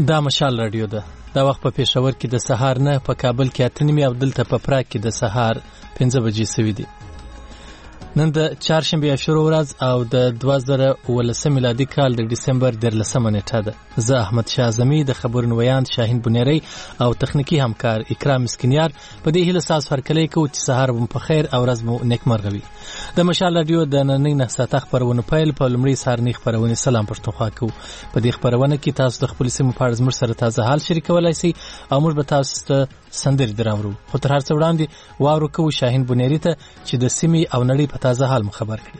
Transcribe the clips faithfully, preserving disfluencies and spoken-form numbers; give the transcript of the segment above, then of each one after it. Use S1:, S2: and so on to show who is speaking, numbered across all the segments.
S1: دا مشال رادیو ده. دا وخت په پېښور کې د سهار نه، په کابل کې اته نیمې او دلته په پراګ کې د سهار پنځه بجې سوي دي. نن د چهارشنبې اشورو ورځ او د دوه زره اوولسم میلادي کال د ډسمبر دیارلسمه نیټه ده. زه احمد شاه اعظمي، د خبرونو ویاند شاهین بنيري او تخنیکی همکار اکرام مسکینیار په دې هیله ساز فرکلې کوو چې سهار مو په خیر او ورځ مو نیکمرغه وي. د مشال رادیو د نننۍ نه ساعته خبرونه پیل په لومړي سهارنۍ خبرونه سلام پښتونخوا کوو. په دې خبرونه کې تاسو د خپل سیمې په اړه زموږ سره تازه حال شریکولای شئ او موږ به تاسو ته سندرې دراوړو. خو تر هر څه وړاندې واورو کوو شاهین بنيري ته چې د سیمې او نړۍ په تازه حال مو خبر کړي.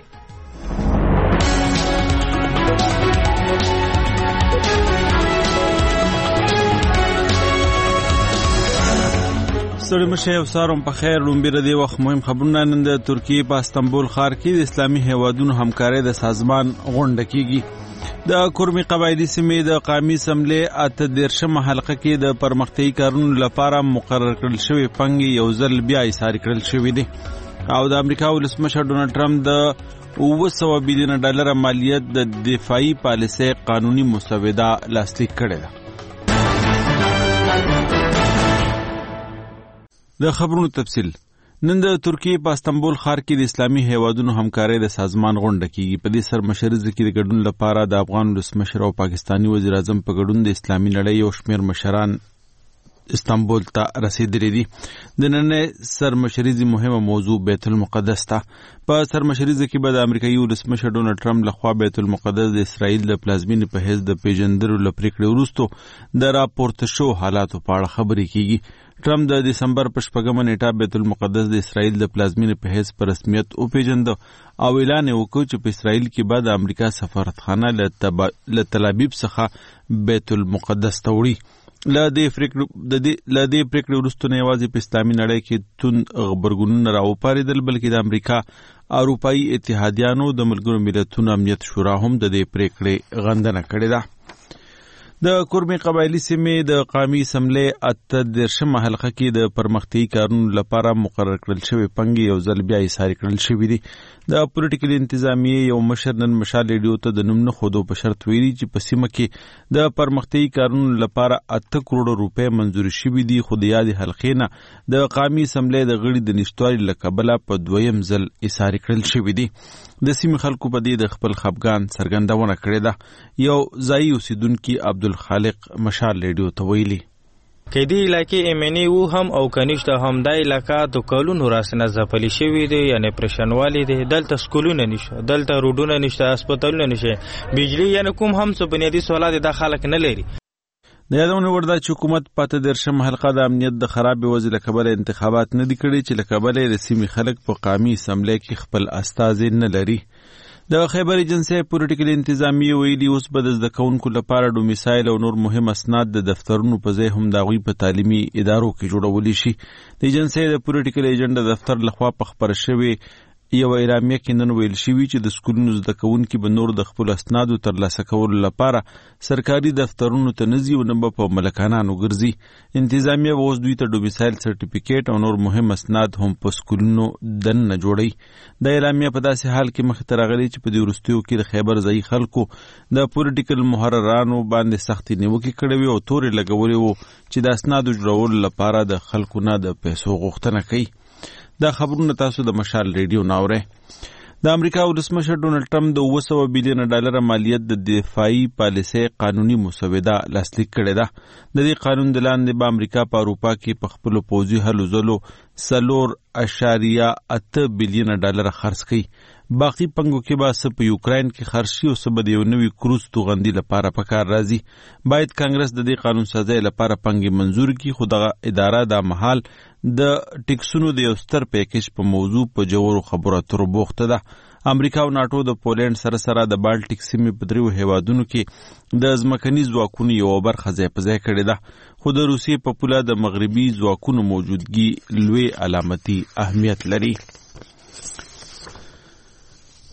S2: ستړي مشه او سارم په خیر. لومبي ردی وخت مهم خبرونه. نن د ترکیې په استانبول ښار کې د اسلامي هیوادونو همکارۍ د سازمان غونډه کیږي. د کورمي قبایلی سیمې د قومي اسمبلې اته دیرشمه حلقه کې د پرمختیايي کارونو لپاره مقرر کړل شوی پنګ یو ځل بیا ایثار کړل شوی دی او د امریکا ولسمشر ډونالد ټرمپ د اوه سوه بیلیون ډالر مالیت د دفاعي پالیسۍ قانوني مسوده لاسلیک کړې ده. د خبرونو تفصیل. نن د ترکیې په استانبول ښار کې د اسلامي هیوادونو همکارۍ د سازمان غونډه کیږي. په دې سرمشریزه کې د ګډون لپاره د افغان ولسمشر او پاکستاني وزیر اعظم په ګډون د اسلامي نړۍ یو شمېر مشران استانبول ته رسیدلي دي. د نننۍ سرمشریزې مهمه موضوع بیت المقدس ته. په سرمشریزه کې به د امریکایي ولسمشر ډونالد ټرمپ لخوا بیت المقدس د اسرائیل د پلازمینې په حیث د پیژندلو له پرېکړې وروسته د راپورته شوو حالاتو په اړه خبرې کیږي. ټرمپ د دسمبر په شپږمه نیټه بیت المقدس د اسرائیل د پلازمینې په حیث په رسمیت وپېژنده او اعلان یې وکړ چې په اسرائیل کې به د امریکا سفارتخانه له تل ابیب څخه بیت المقدس ته وړي. له دې پرېکړې وروسته نه یوازې په اسلامي نړۍ کې توند غبرګونونه راوپارېدل، بلکې د امریکا اروپایي اتحادیانو د ملګرو ملتونو امنیت شورا هم د دې پرېکړې غندنه کړې ده. د کورمي قبایلی سیمې د قومي اسمبلې اته دیرشمه حلقه کې د پرمختیايي کارونو لپاره مقرر کړل شوی پنګ یو ځل بیا ایثار کړل شوی دی. د پولیټیکل انتظامیې یو مشر نن مشال ریډیو ته د نوم نه ښودو په شرط ویلي چې په سیمه کې د پرمختیايي کارونو لپاره اته کروڑه روپۍ منظوري شوي دي، خو د یادې حلقې نه د قومي اسمبلې د غړي د نشتوالي له کبله په دویم ځل ایثار کړل شوی دي. د سیمې خلکو په دې د خپل خفګان څرګندونه کړې ده. یو ځایي اوسیدونکي عبدالخالق مشال ریډیو ته ویلي
S3: که دی علاقې ایمنی وو هم او کنيشته هم دا علاقه د کلونو راسنه ځپلې شوې دي، یعنی پرشنوالي دي. دلته سکولونه نشته، دلته روډونه نشته، هسپتالونه نشته، بجلی یعنی کوم هم څه بنیادی سوالات د خلک نه لري.
S2: د یادونه ورده چې حکومت پاته درشم حلقه د امنیت د خراب وضع له کبله انتخابات نه دي کړي چې له کبله د سیمې خلک په قومي اسمبلې کې خپل استازي نه لري. د خیبر ایجنسی پولیټیکل انتظامیې ویلي اوس به د زده کوونکو لپاره ډومیسایل او نور مهم اسناد د دفترونو په ځای هم د هغوی په تعلیمي ادارو کې جوړولی شي. د ایجنسی د پولیټیکل ایجنډ دفتر لخوا په خپره شوې یو اعلامیه کې نن ویل شوي چې د سکولونو زده کوونکي به نور د خپلو اسنادو ترلاسه کولو لپاره سرکاري دفترونو ته نه ځي او نه به په ملکانانو ګرځي. انتظامیه به اوس دوی ته ډومیسایل سرټیفیکیټ او نور مهم اسناد هم په سکولونو دننه جوړوي. د اعلامیه په داسې حال کې مخې ته راغلي چې په دې وروستیو کې د خیبر ځایي خلکو د پولیټیکل محررانو باندې سختې نیوکې کړې وې او تورې لګولې وو چې د اسنادو جوړولو لپاره د خلکو نه د پیسو غوښتنه کوي. دا خبرونه تاسو د مشال ریډیو ناوره. د امریکا ولسمشر ډونالد ټرمپ د اوه سوه بیلیون ډالر مالیت د دفاعي پالیسۍ قانوني مسوده لاسلیک کړې ده. د دې قانون د لاندې به امریکا په اروپا کې په خپلو پوځي هلو ځلو څلور اعشاریه اته بیلیون ډالر خرڅ کوي. باقي پنګو کې به څه په یوکراین کې خرڅ شي او څه به د یو نوي کروز توغندي لپاره په کار راځي. باید کانګرس د دې قانون سازۍ لپاره پنګې منظور کړي، خو دغه اداره دا مهال د ټیکسونو د یو ستر پیکیج په موضوع په جوړو خبرو اترو بوخته ده. امریکا او ناټو د پولینډ سره سره د بالټیک سیمې په دریو هیوادونو کې د ځمکني ځواکونو یوه برخه ځای په ځای کړې ده، خو د روسیې په پوله د مغربي ځواکونو موجودګي لوی علامتي اهمیت لري.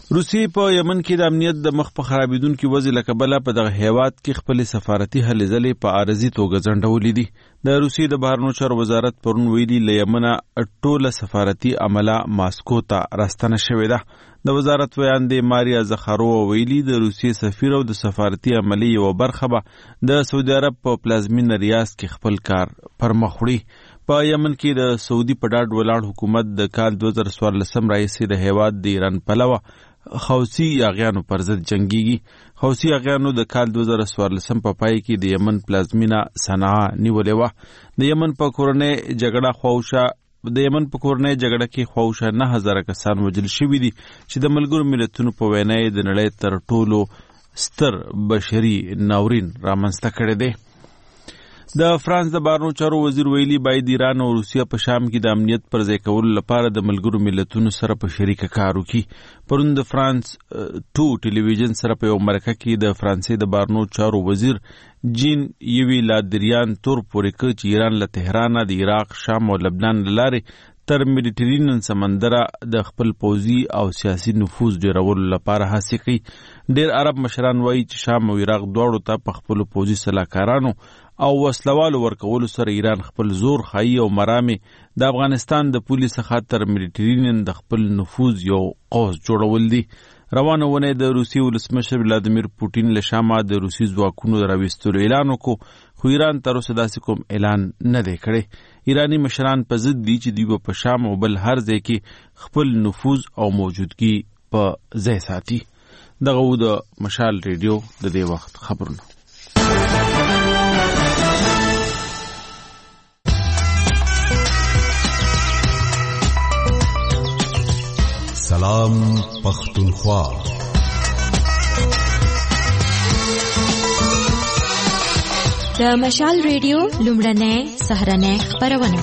S2: روسیې په یمن کې د امنیت د مخ په خرابېدونکي وضع له کبله په دغه هیواد کې خپل سفارتي هلې ځلې په عارضي توګه ځنډولې دي. د روسیې د بهرنیو چارو وزارت پرون ویلي له یمنه ټوله سفارتي عمله ماسکو ته راستنه شوې ده. د وزارت ویان دی ماریا زخارووا ویلي د روسیې سفیر او د سفارتي عملې یوه برخه به د سعودي عرب په پلازمینه ریاض کې خپل کار پر مخ وړي. په یمن کې د سعودي په ډاډ ولاړ حکومت د کال دوه زره څوارلسم راهیسې د هیواد د ایران پلوه خوثي یاغیانو پر ضد جنګیږي. خوثي یاغیانو د کال دوه زره څوارلسم په پای کې د یمن پلازمینه صنعا نیولې وه. د یمن په کورنۍ جګړه خواوشا د یمن په کورنۍ جګړه کې خواوشا نه هزاره کسان وژل شوي دي چې د ملګرو ملتونو په وینا د نړۍ تر ټولو ستر بشري ناورین رامنځته کړی دی. د فرانس د بهرنیو چارو وزیر ویلي باید ایران او روسیه په شام کې د امنیت پر ځای کولو لپاره د ملګرو ملتونو سره په شریکه کار وکړي. پرون د فرانس ټو ټلویزیون سره په یو مرکه کې د فرانسې د بهرنیو چارو وزیر جین یوی لادریان تور پورې کړ چې ایران له تهران د عراق، شام او لبنان له لارې تر میډیټرینین سمندره د خپل پوځي او سیاسي نفوذ ډیرولو لپاره هڅې کوي. ډیر عرب مشران وایي چې شام او عراق دواړو ته په خپلو پوځي سلاکارانو او وسلوالو ورکولو سره ایران خپل زور خایي او مرامې د افغانستان د پولې څخه تر میډیټرینین د خپل نفوذ یو قوس جوړول دي. روانه ونه د روسیې ولسمشر ولادیمیر پوټین له شامه د روسي ځواکونو د راویستلو اعلان وکړو، خو ایران تر اوسه داسې کوم اعلان نه دی کړی. ایرانی مشران په ضد دي چې دوی په شام او بل هر ځای کې خپل نفوذ او موجودګي په ځای ساتي. دغه و د مشال ریډیو د دې وخت خبرونه.
S4: سلام پختونخوا.
S5: د مشال ریډیو لومړنۍ سهارنۍ خپرونه.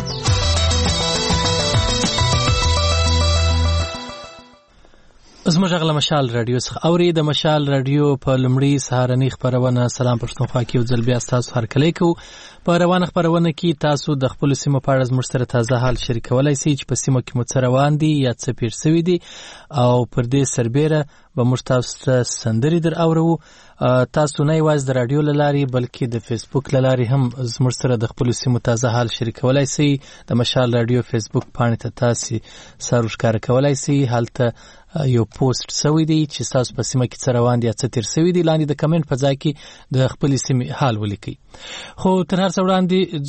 S1: زموږ غږ له مشال راډیو څخه اوري. د مشال راډیو په لومړۍ سهارنۍ خپرونه سلام پښتونخوا کې یو ځل بیا ستاسو هرکلی کوو. په روانه خپرونه کې تاسو د خپلو سیمو په اړه زموږ سره تازه حال شریکولی سئ چې په سیمو کې مو څه روان دي یا څه پېښ سوي دي، او پر دې سربیره به موږ تاسو ته سندرې در اورو. تاسو نه یوازې د راډیو له لارې بلکې د فیسبوک له لارې هم زموږ سره د خپلو سیمو تازه حال شریکولی سئ. د مشال راډیو فیسبوک پاڼې ته تاسې سر ورښکاره کولی سئ. هلته یو پوسټ سوی دی چې تاسو په سیمه کې څه روان دي یا څه تېر سوي دي. لاندې د کمنټ په ځای کې د خپلې سیمې حال ولیکئ. خو تر هر څه وړاندې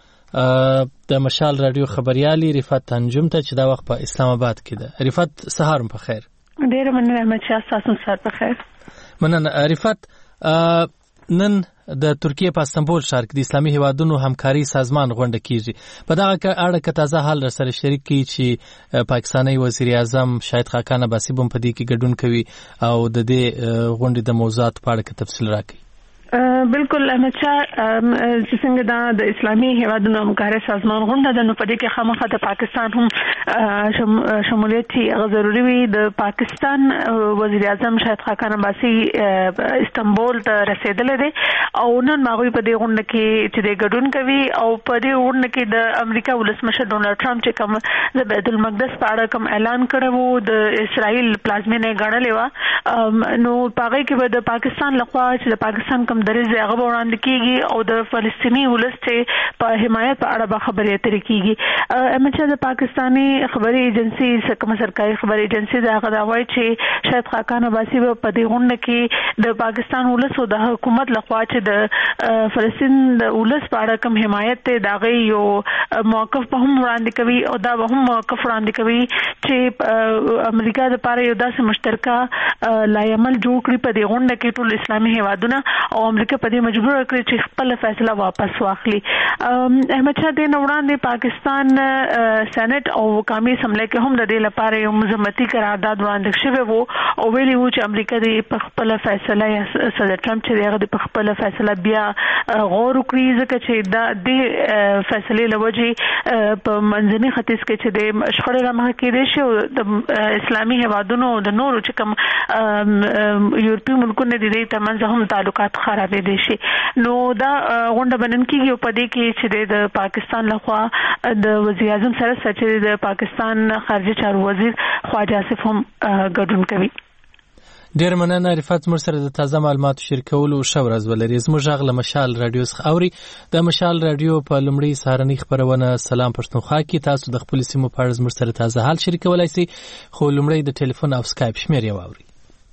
S1: ځو د مشال راډیو خبریالي رفات انجم ته چې دا وخت په اسلام آباد کې ده. رفات سهار مو په خیر.
S6: ډېره مننه احمد شاه، ستاسو سهار په خیر.
S1: مننه رفات. نن د ترکیه په استانبول ښار کې د اسلامي هیوادونو همکاري سازمان غونډه کیږي. په دغه اړه که تازه حال را سره شریک کړي چې پاکستاني وزیر اعظم شاهد خاقان عباسي هم په دې کې ګډون کوي او د دې غونډې د موضوعاتو په اړه که تفصیل راکړي.
S6: بالکل احمد شاه، چې څنګه دا د اسلامي هیوادونو همکارۍ سازمان غونډه ده، نو په دې کې خامخا د پاکستان هم شمولیت هغه ضروري وي. د پاکستان وزیر اعظم شاهد خاقان عباسي استانبول ته رسیدلی دی او نن هغوی په دې غونډه کې چې دی ګډون کوي او په دې غونډه کې د امریکا ولسمشر ډونالډ ټرمپ چې کوم د بیت المقدس په اړه کوم اعلان کړی و، د اسرائیل پلازمینه یې ګڼلې وه، نو په هغې کې به د پاکستان لخوا چې د پاکستان کوم دریځ دی هغه به وړاندې کېږي او د فلسطیني ولس چې په حمایت په اړه به خبرې اترې کېږي. احمد شاه، د پاکستاني خبري ایجنسي کومه سرکاري خبري ایجنسي ده هغه دا وایي چې شاهد خاقان عباسي به په دې غونډه کې د پاکستان ولس او د حکومت لخوا چې د فلسطین د ولس په اړه کوم حمایت دی د هغې یو موقف به هم وړاندې کوي او دا به هم موقف وړاندې کوي چې امریکا دپاره یو داسې مشترکه لایعمل جوړ کړي په دې غونډه کې ټول اسلامي هیوادونه او امریکا په دې مجبور کړی چې خپل فیصله واپس واخلي. احمد شاه، دې نه وړاندې پاکستان سېنات او قومي اسمبلی کې هم د دې لپاره یو مذمتي قرارداد وړاندې شوی و او ویلي و چې امریکا دې په خپل فیصله یا صدر ټرمپ چې هغه په خپل فیصله بیا غور وکړي، ځکه چې دا دې فیصلې له وجې په منځني ختیځ کې چې د شخړې رامخه کېدی شي او د اسلامي هیوادونو د نورو چې کوم یورپي ملکونه دي دې ترمنځ هم تعلقات خرابې دي شي. نو دا غونډه بنن کېږي او په دې کې چې د پاکستان لخوا د وزیر اعظم سره چې د پاکستان خارجه چارو وزیر خواجه آصف هم ګډون کوي.
S1: ډېر مننه رفات، موږ سره د تازه معلوماتو شریکولو ښه ورځ ولري. زموږ غږ له مشال راډیو څخه اوري. د مشال راډیو په لومړۍ سهارنۍ خپرونه سلام پښتونخوا کې تاسو د خپل سیمو په اړه زموږ سره تازه حال شریکولای شئ، خو لومړی د ټلیفون او سکایپ شمېر یې واورئ.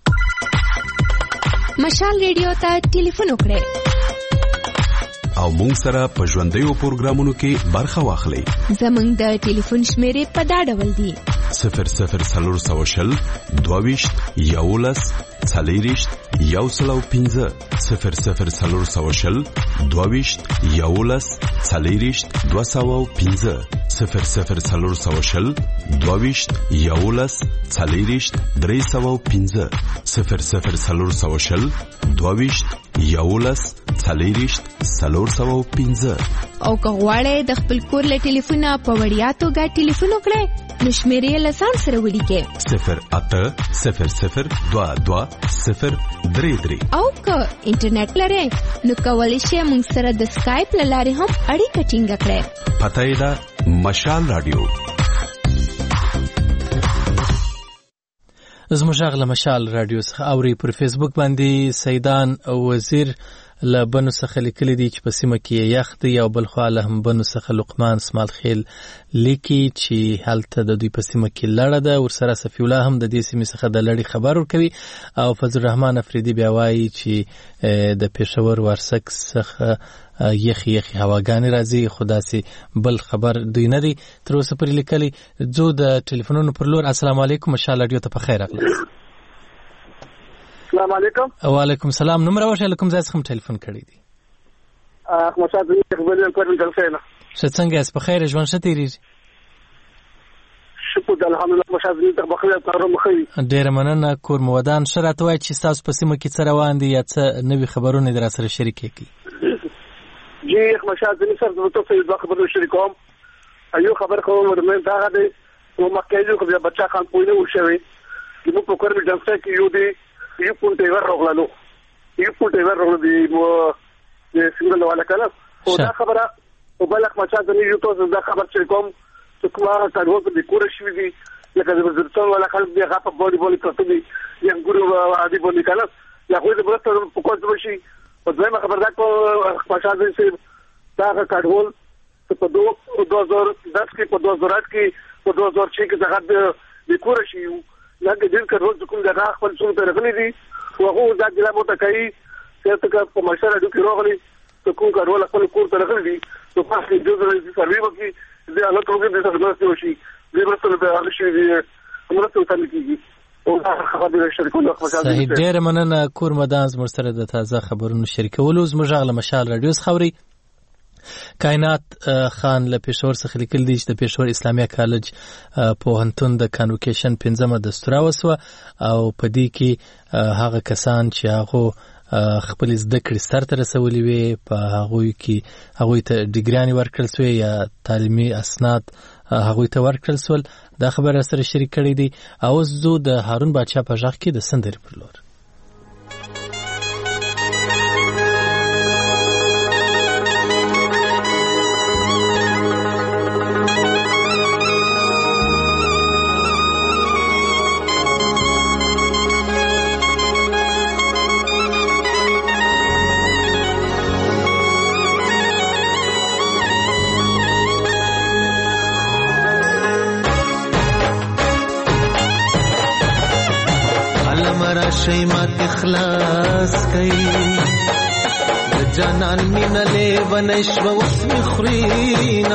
S5: مشال ریډیو ته ټلیفون وکړئ
S4: او مونږ سره په ژوندیو پروګرامونو کې برخه واخلئ.
S5: زمونږ د ټلیفون شمیرې په دا ډول دي:
S4: صفر صفر څلور سوه شل دوه ویشت یولس څلېرویشت یو سل او پنځه، صفر صفر څلور سوه شل دوه ویشت یولس څلېرویشت دوه سوه او پنځه، صفر صفر څلور سوه شل دوه ویشت یولس څلېرویشت درې سوه او پنځه، صفر صفر څلور سوه شل دوه ویشت یولس څلېرویشت څلور سوه او پنځه.
S5: او که غواړئ د خپل کور له ټلیفونه په وړیا توګه ټلیفون وکړئ نو شمیرې له ځان سره ولیکئ:
S4: صفر اته صفر صفر دوه دوه صفر درې درې.
S5: او که انټرنیټ لرئ نو کولی شئ موږ سره د سکایپ له لارې هم اړیکه ټینګه کړئ.
S4: پته یې ده مشال راډیو.
S1: زموږ غږ له مشال راډیو څخه اوري. پر فیسبوک باندې سیدان وزیر له بنو څخه لیکلي دي چې په سیمه کې یخ دی، او بل خوا له هم بنو څخه لقمان اسماعیل خیل لیکي چې هلته د دوی په سیمه کې لړه ده. ورسره صفی الله هم د دې سیمې څخه د لړۍ خبر ورکوي. او فضل الرحمن افریدي بیا وایي چې د پېښور وارسک څخه یخي یخي هواګانې راځي، خو داسې بل خبر دوی نه دی تر اوسه پورې لیکلی. ځو د ټلیفونونو پر لور. السلام علیکم، مشال راډیو ته په خیر راغلاست.
S7: السلام علیکم.
S1: وعلیکم السلام. نمبر واشه لکم ځای څخه ټلیفون کړی دی.
S7: اخ مشال دې خبرې کوم دلته.
S1: څه څنګه اس په خیر ژوند شه تیریږي؟
S7: شکر الحمدلله مشال دې ته بخیر تاسو مخې.
S1: ډیر مننه. کور مودان شرط وای چې تاسو په سیمه کې څه روان دي یا څه نوي خبرونه در سره شریک کړئ.
S7: جی اخ مشال دې سره د تاسو یو خبرو شریکوم. ایو خبر کوم ورمن دا غدي نو مکه یو خو بچا خان پوینه وشوي چې په کور می دلته کې یو دی یو پونټه ورغلو یو پونټه ورغلو دی مو د څنګه ولا کله او دا خبره او بلخ مچا د یو تاسو دا خبر چې کوم چې کومه تاسو په کور شي دي لکه د وزارتون ولا خلک دی غاپه بودی بودی پرته دي یم ګورو عادي بودی کله یا خو دې برته په کوڅه وشي او دغه خبر دا کو مچا د سي دا کډول په دو دو هزار دس کې په دو هزار آټ کې په دو هزار چھ کې دغه د کور شي لکه دې کډول کوم دغه خپل څو ته راغلي دي او هغه دا د لا موته کوي چې ته په مشره د کیرو غلي ته کوم کډول خپل کور ته راغلي دي نو پاسې د دې سروي وکي د هغه ټول دې څه غوښتي وشي دې ورته د هغه شي دې موږ ته تل کیږي او هغه دې شریکول خو
S1: صحیح. ډیر مننه. کور مدان زموږ سره د تازه خبرونو شریکولو. زموږ غږ له مشال راډیو څخه اوري. کائنات خان له پېښور څخه لیکل دي چې د پېښور اسلامي کالج پوهنتون د کانوکیشن پنځمه دستوره وسوه او په دې کې هغه کسان چې هغه خپل زده کړې سرته رسولې وي په هغوی کې هغوی ته ډیګریانې ورکړل شوې یا تعلیمي اسناد هغوی ته ورکړل شول. دا خبره سره شریک کړې دي. او زه د هارون بادشاه په ژغ کې د سندرې پر لور.
S8: شي ما تخلاص کئ د جانان مين له ونشو وسم خرينا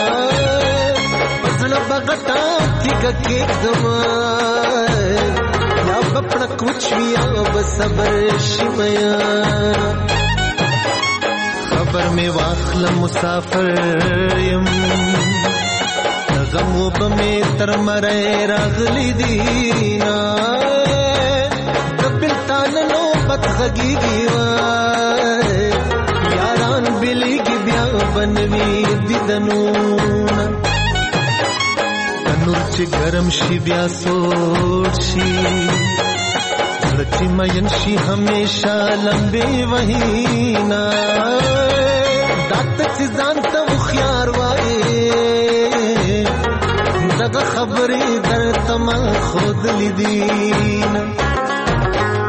S8: پسل بغتا کی ککی زما یا بپړ کوچ ویا بصبر شمیا خبر می واخل مسافر يم غمو بمه تر مړ راغلی دینا غږیږي وای یاران بلیږي بیا بنوي دیدنونه نور چې ګرم شي بیا سوړ شي لکه مین شي همیشه لمبي وهینا دات چې ځان ته خيار وای دغه خبرې درته ما خود لیدین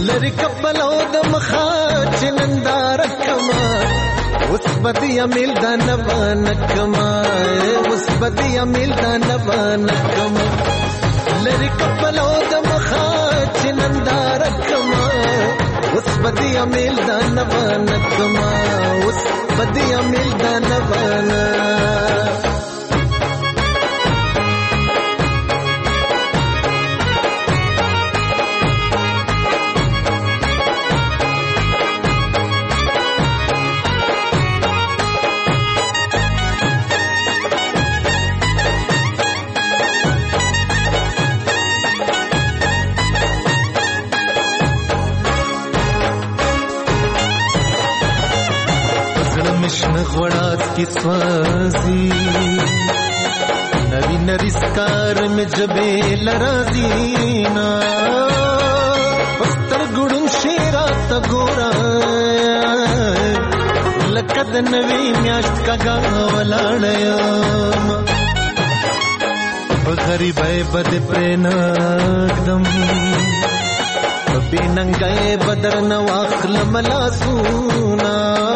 S8: لری کپلو د مخا چنندار کما اوس بدی امیل دا نوانکما اوس بدی امیل دا نوانکما لری کپلو د مخا چنندار کما اوس بدی امیل دا نوانکما اوس بدی امیل دا نوانا غوڑات کی سوازی نوی نریسکار میں جبے لرازینا پستر گڑن شیرات گورا لکد نوی میاشت کا گاولاڑیام بغریب بد پریناکدم بے ننگائے بدر نواخل ملاسونا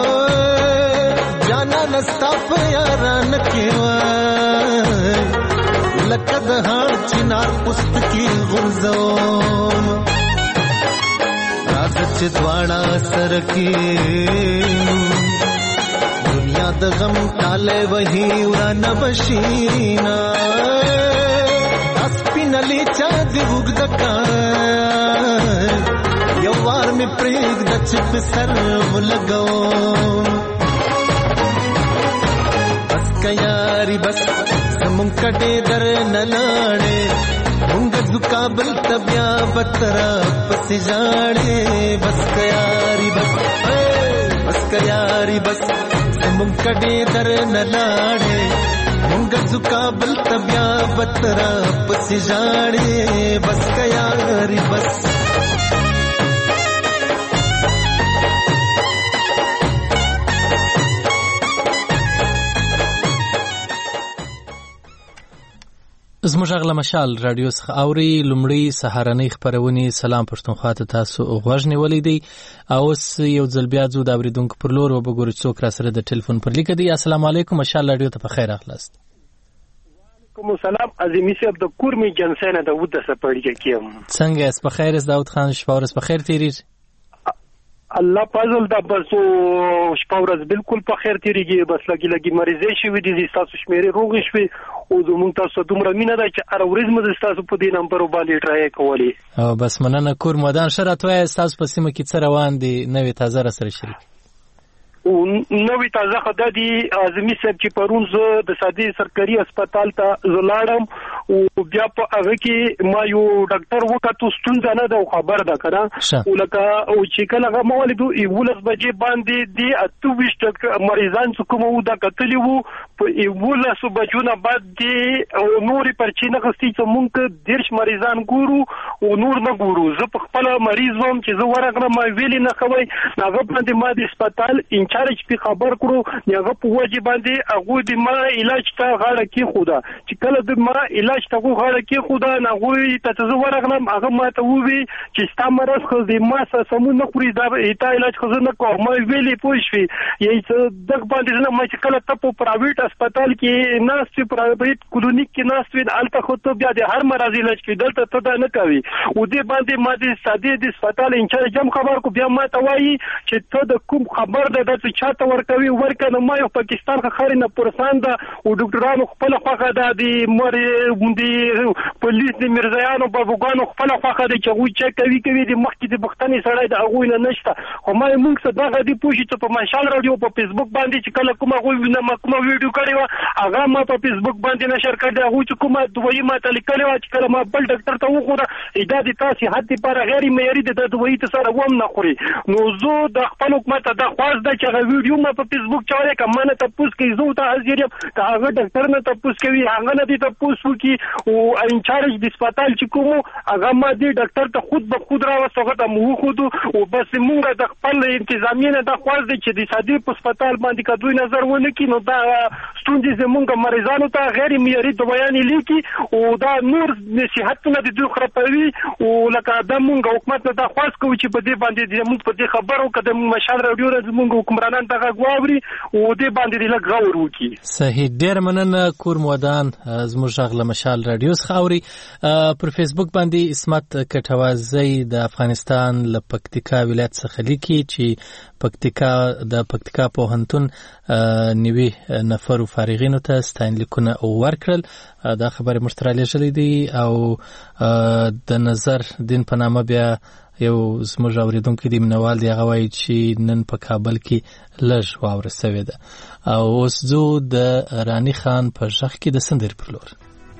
S8: جانا نستاپ یاران کیوائے لکد ہاں چنار پست کی غرزوم رازچ دوارا سر کی دنیا دا غم ٹالے وہی وران بشینا اسپی نلی چاہ دی وگدکا یوار میں پریگ دا چپ سر لگوم یاری بس زمون کډې در نلاړې مونږ زکابل تبیا بترا پس جاړې بس یاری بس بس یاری بس زمون کډې در نلاړې مونږ زکابل تبیا بترا پس جاړې بس یاری بس
S1: زموږ غږ له مشال رادیو څخه اوري لومړی سهارنۍ خپرونې سلام پښتونخوا ته تاسو غوږ نیولی دی او اوس یو ځل بیا ځو د اورېدونکو پر لور وبګورو څوک را سره د ټلیفون پر لیکه دی. السلام علیکم مشال رادیو ته په خیر راغلاست.
S9: کوم سلام عظیمی صاحب د کورمي جنسانه د ود سپړی کیم
S1: څنګه اس په خیر اس داود خان شپه ورځ په خیر تیریږي
S9: الله فضل دا بس شپه ورځ بالکل په خیر تیریږي بس لګي لګي مریضې شوې دي تاسو شمیرې روغې شوې او زموږ تاسو دومره مینه ده چې هر ورځ مو تاسو په دې نمبر باندې ټرای کولی
S1: او بس مننه کور مدان شرط وای تاسو په سیمه کې څه روان دي نوې تازه را سره شریک
S9: او نوې تازه خدای دی اعظمي صاحب چې پرون زه د سادي سرکاري هسپتال ته زلاړم او بیا په هغه کې ما یو ډاکټر وکړو ستونزه نه ده خبر ده کنه او لکه او چې کله هغه مولدو ایولس بجې باندې دی اته ویشت مریضان کوم وو دا کتلی وو په ایولس بجو نه بعد دی او نوري پرچې نه غستې چې مونږ دیرش مریضان ګورو او نور نه ګورو زه په خپل مریض وم چې زه ورغلم ویلې نه خوي هغه باندې ما د هسپتال انچارج په خبر کړو هغه په وجه باندې هغه د ما علاج ته غاړه کې خوده چې کله د ما علاج ته غاړه کې خوده نه غوي ته زه ورغلم هغه ما ته وی چې ستا مرز خو د ما سره سمون نه خوري دا ایته علاج خو نه کوم ما ویلې پوښوي یی څه دغه باندې نه ما چې کله ته په پرایویټ هسپتال کې ناس چې پرایویټ کلینیک کې ناس وین الته خو ته بیا د هر مرز علاج کې دلته ته دا نه کوي او دې باندې ما د ساده د هسپتال انچارج هم خبر کو بیا ما ته وایي چې ته د کوم خبر ده د چاته ورکوي ورکنه ما یو پاکستان خاري نه پرسان ده او ډاکټرانو خپل خوخه ده د مر د پولیس د مرزایانو بابوګانو خپل خوخه ده چې وی چک کوي کوي د مخکې د بختنی سړی د هغه نه نشته خو ما موږ څه دغه دی پوښي ته په مشال رادیو په فیسبوک باندې چې کله کومه غوي نه ما کومه ویډیو کړی و هغه ما په فیسبوک باندې نشر کړی هغه چې کومه دوی ما ته لیکلی و چې کله ما بل ډاکټر ته وخوره دا د تاسو حد لپاره غیر معیاري د دوی ته سره ووم نه خوري نو زه د خپل حکومت د خواست د چې ویډیو ما په فیسبوک چاله کمنه تاسو کې زو ته حاضر یم دا هغه ډاکټر نه تاسو کوي هغه نه دي تاسو کې او انچارج د هسپتال چې کوم هغه ما دې ډاکټر ته خود به خود راوستو ته مو خود او بس موږ د خپل انتظامیه نه د خواز دي چې د سادي په هسپتال باندې کډوي نظر ونه کړي نو دا ستونزې زموږ مریضانو ته غیر معیاري دوايانې لیکي او دا نور نصيحتونه د دوی خرابوي او لکه د موږ حکومت ته خواز کوي چې په دې باندې موږ په دې خبرو کده مشال رادیو زموږ حکمرانان ته غواړي او دې باندې لږ غور وکړي.
S1: صحیح، ډیر مننه کور مودان زموږ غل مشال رادیو خاوري. پر فیسبوک باندې اسمت کټوازی د افغانستان له پکتیکا ولایت څخه لیکي چې پکتیکا د پکتیکا پوهنتون نیوي نفر فارغینو ته ستاینلیکونه ورکړل. دا خبره مشتراله شلې دي او د نظر دین په نامه بیا یو زموږ اوریدونکو دی منوال دی هغه وایي چې نن په کابل کې لږ واوره سوې ده او اوس زه د رانی خان په ژغ کې د سندرې پر لور.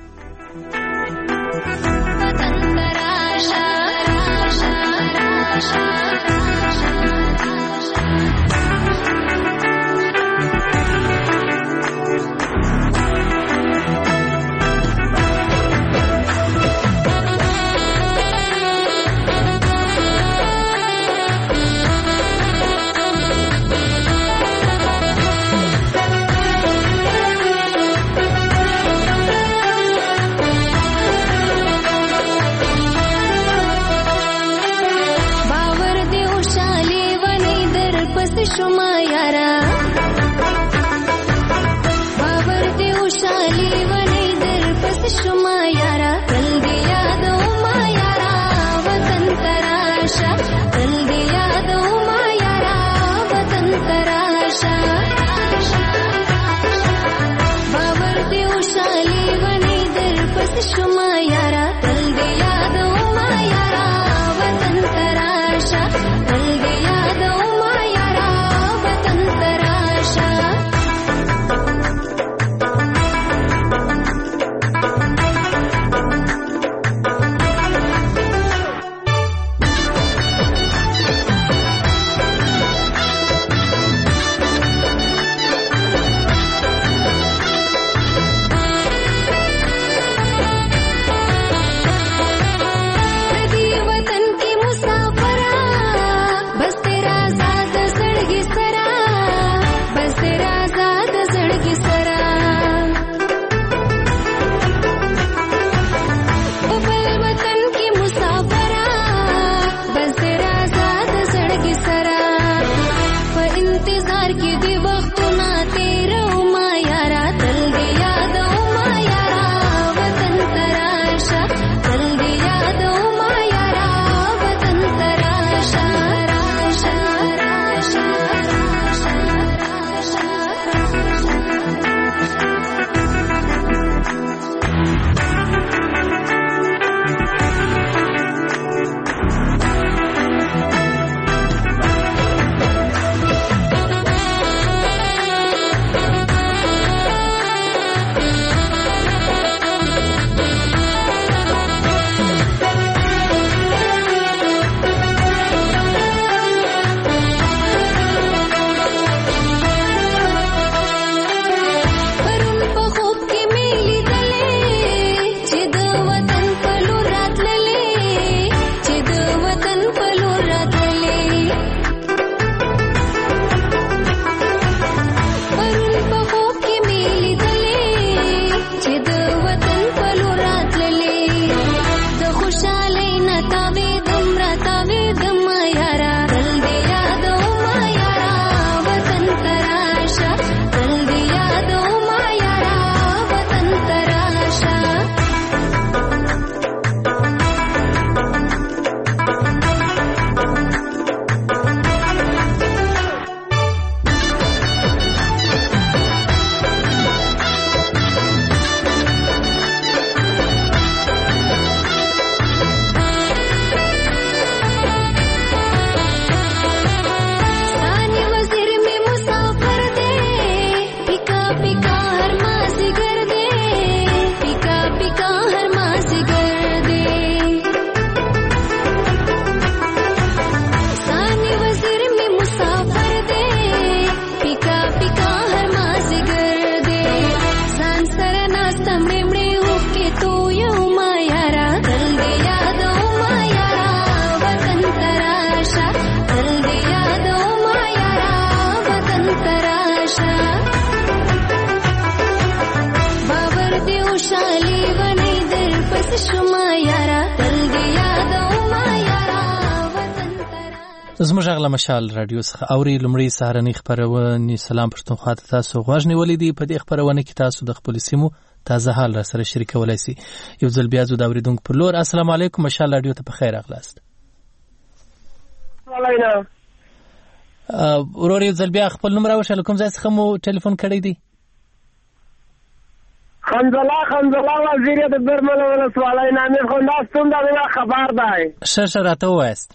S10: شما یارا باور دې وشالي ونی در پس شما یارا کل دې یادو ما یارا وطن تراشا کل دې یادو ما یارا وطن تراشا باور دې وشالي ونی در پس شما یارا کل دې یادو ما یارا وطن تراشا کل دې یادو خوشالي ونی در پس شما یارا تل دی یادو ما یارا وطن ترا.
S1: زموږ غلا مشال رادیو څخه اوري لمړی سهارنی خبرونه سلام پښتونخوا ته تاسو غوښنی ولیدي په دې خبرونه کې تاسو د خپل سیمو تازه حال را سره شریکولای شي. یو ځل بیا زو دا اوریدونکو پر لور السلام علیکم مشال رادیو ته په خیر اغلاست.
S11: وعلیکم
S1: ورور یو ځل بیا خپل نوم راوښه کوم ځای څخه مو ټلیفون کړی دی؟
S11: خنزلا خنزلا وزیر د برمل ولسوالۍ نامې خو ناستون دا خبر دی.
S1: ښه ښه راته ووایست.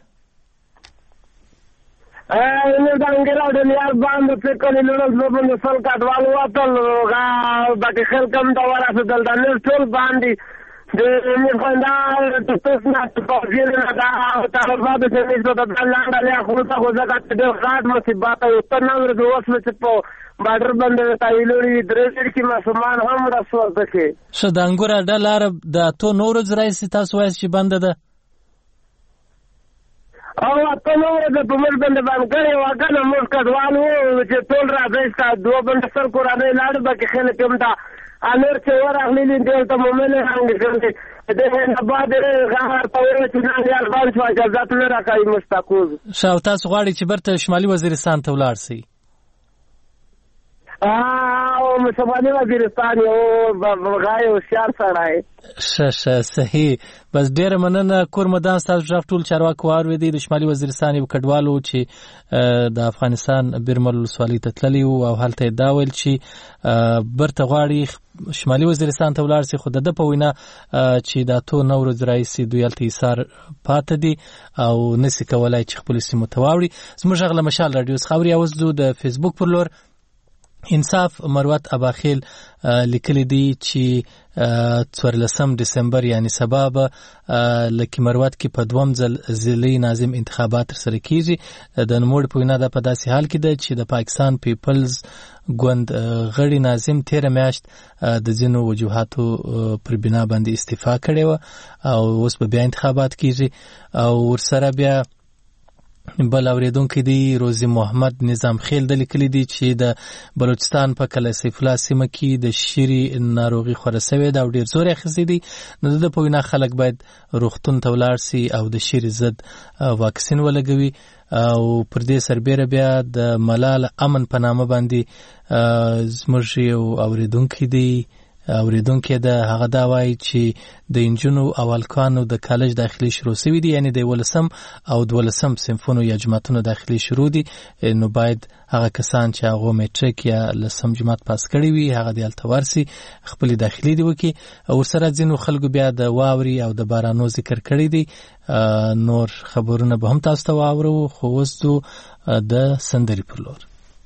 S11: نو د انګرا د نیار باندې په کلی لړل باندې سل کډوال وتل غا باندې خلکم دا ورسېدل د نور ټول باندې د مې خندا د تاسو نه په ځیر نه دا تاسو باندې چې څه د لاندې له خو ته خو ځکه د غاټ مصیبت او تر نو د اوس مې په بارډر باندې تایلوري درې کې مسلمان هم رسول دکې
S1: څه د انګور د لار د تو نور زرای تاسو وایي چې بند ده
S11: او ته نو د په مر باندې باندې واګنه موږ کډوالو چې ټول راځي کا دوه باندې سر قرانه لاړ به خلک هم دا انور چې ورغلی دې ته مومن څنګه څنګه دغه نه بعد غار پاور چې نه یال باندې اجازه نه راکای مستقوز
S1: شاو تاسو غواړي چې برته شمالي وزیرستان ته ولاړ شئ؟
S11: او شمالي وزیرستان یو بغای او شهر سره
S1: ش ش صحیح بس ډیر مننه کور مدان تاسو ژغ ټول چارواکو واروي د شمالي وزیرستان یو کډوالو چې د افغانستان برمل ولسوالۍ ته تللی او هلته دا ویل چې برته غواړي شمالي وزیرستان ته ولاړ شي خو د په وینا چې دا تو نور رئیس دوی هلته ایثار پاتې دي او نسی کولای چې خپل سیمه تواوري. زموږ غلا مشال رادیو خبري اوس د فیسبوک پر لور انصاف مروت اباخیل لیکلی دی چې څوارلسم دسمبر یعنی سبب لکه مروت کې په دوم ځل ضلعي ناظم انتخابات سره کیږي. د نوموړ په وینا د په داسې حال کې ده چې د پاکستان پیپلز ګوند غړي ناظم تیر میاشت د ځینو وجوهاتو پر بنا باندې استعفا کړې و او اوس به بیا انتخابات کیږي. او ورسره بیا بل اوریدونکو دی روزي محمد نظام خیل د لیکلي دی چې د بلوچستان په کله سیف الله سیمه کې د شری ناروغي خورسوي دا ډیر زور اخیستی دی. نو د په وینا خلک باید روغتون ته ولاړ شي او د شری ضد واکسین ولګوي. او پر دې سربېره بیا د ملال امن په نامه باندې زموږ یو اوریدونکو دی اوریدونکو د هغه دا وایي چې د انجونو او الکانو د کالج داخلي شروع شوی دي یعنی د ولسم او دولسم صنفونو یا جماعتونو داخلي شروع دي. نو باید هغه کسان چې هغه میټریک یا لسم جماعت پاس کړی وي هغه د التورسي خپل داخلي دی وکي. او سره ځینو خلکو بیا د واوري او د بارانو ذکر کړی دی. نور خبرونه به هم تاسو ته واورو خو اوس د سندري پر لور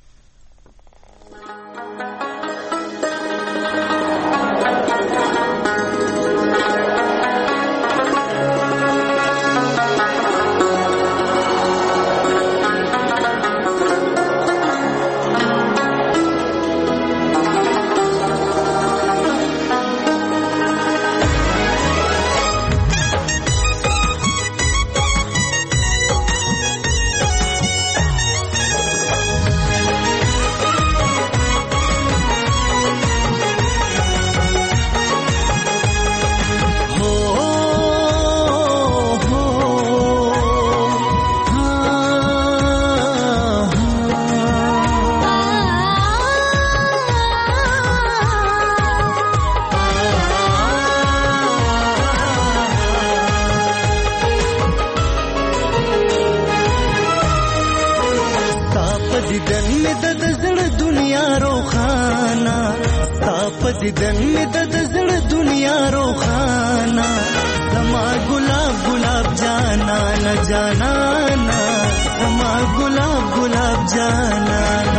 S8: دیدن می د زړه دنیا روخانا زما ګلاب ګلاب جانا نه جانا نا زما ګلاب ګلاب جانا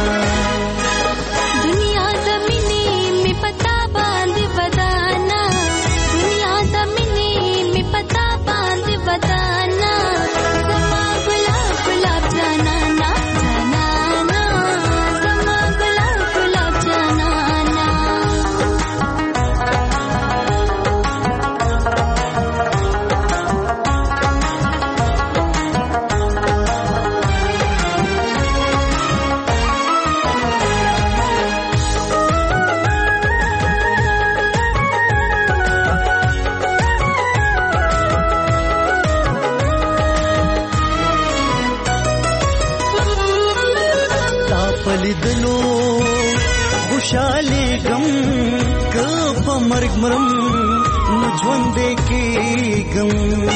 S10: دنیا زمینی می پتا باندې بدانا دنیا زمینی می پتا باندې بدانا زما ګلاب ګلاب جانا نا جانا نا زما ګلاب ګلاب جانا
S12: پلیدلو خوشاله غم کپ مرګ مرم نو ژوند کې غم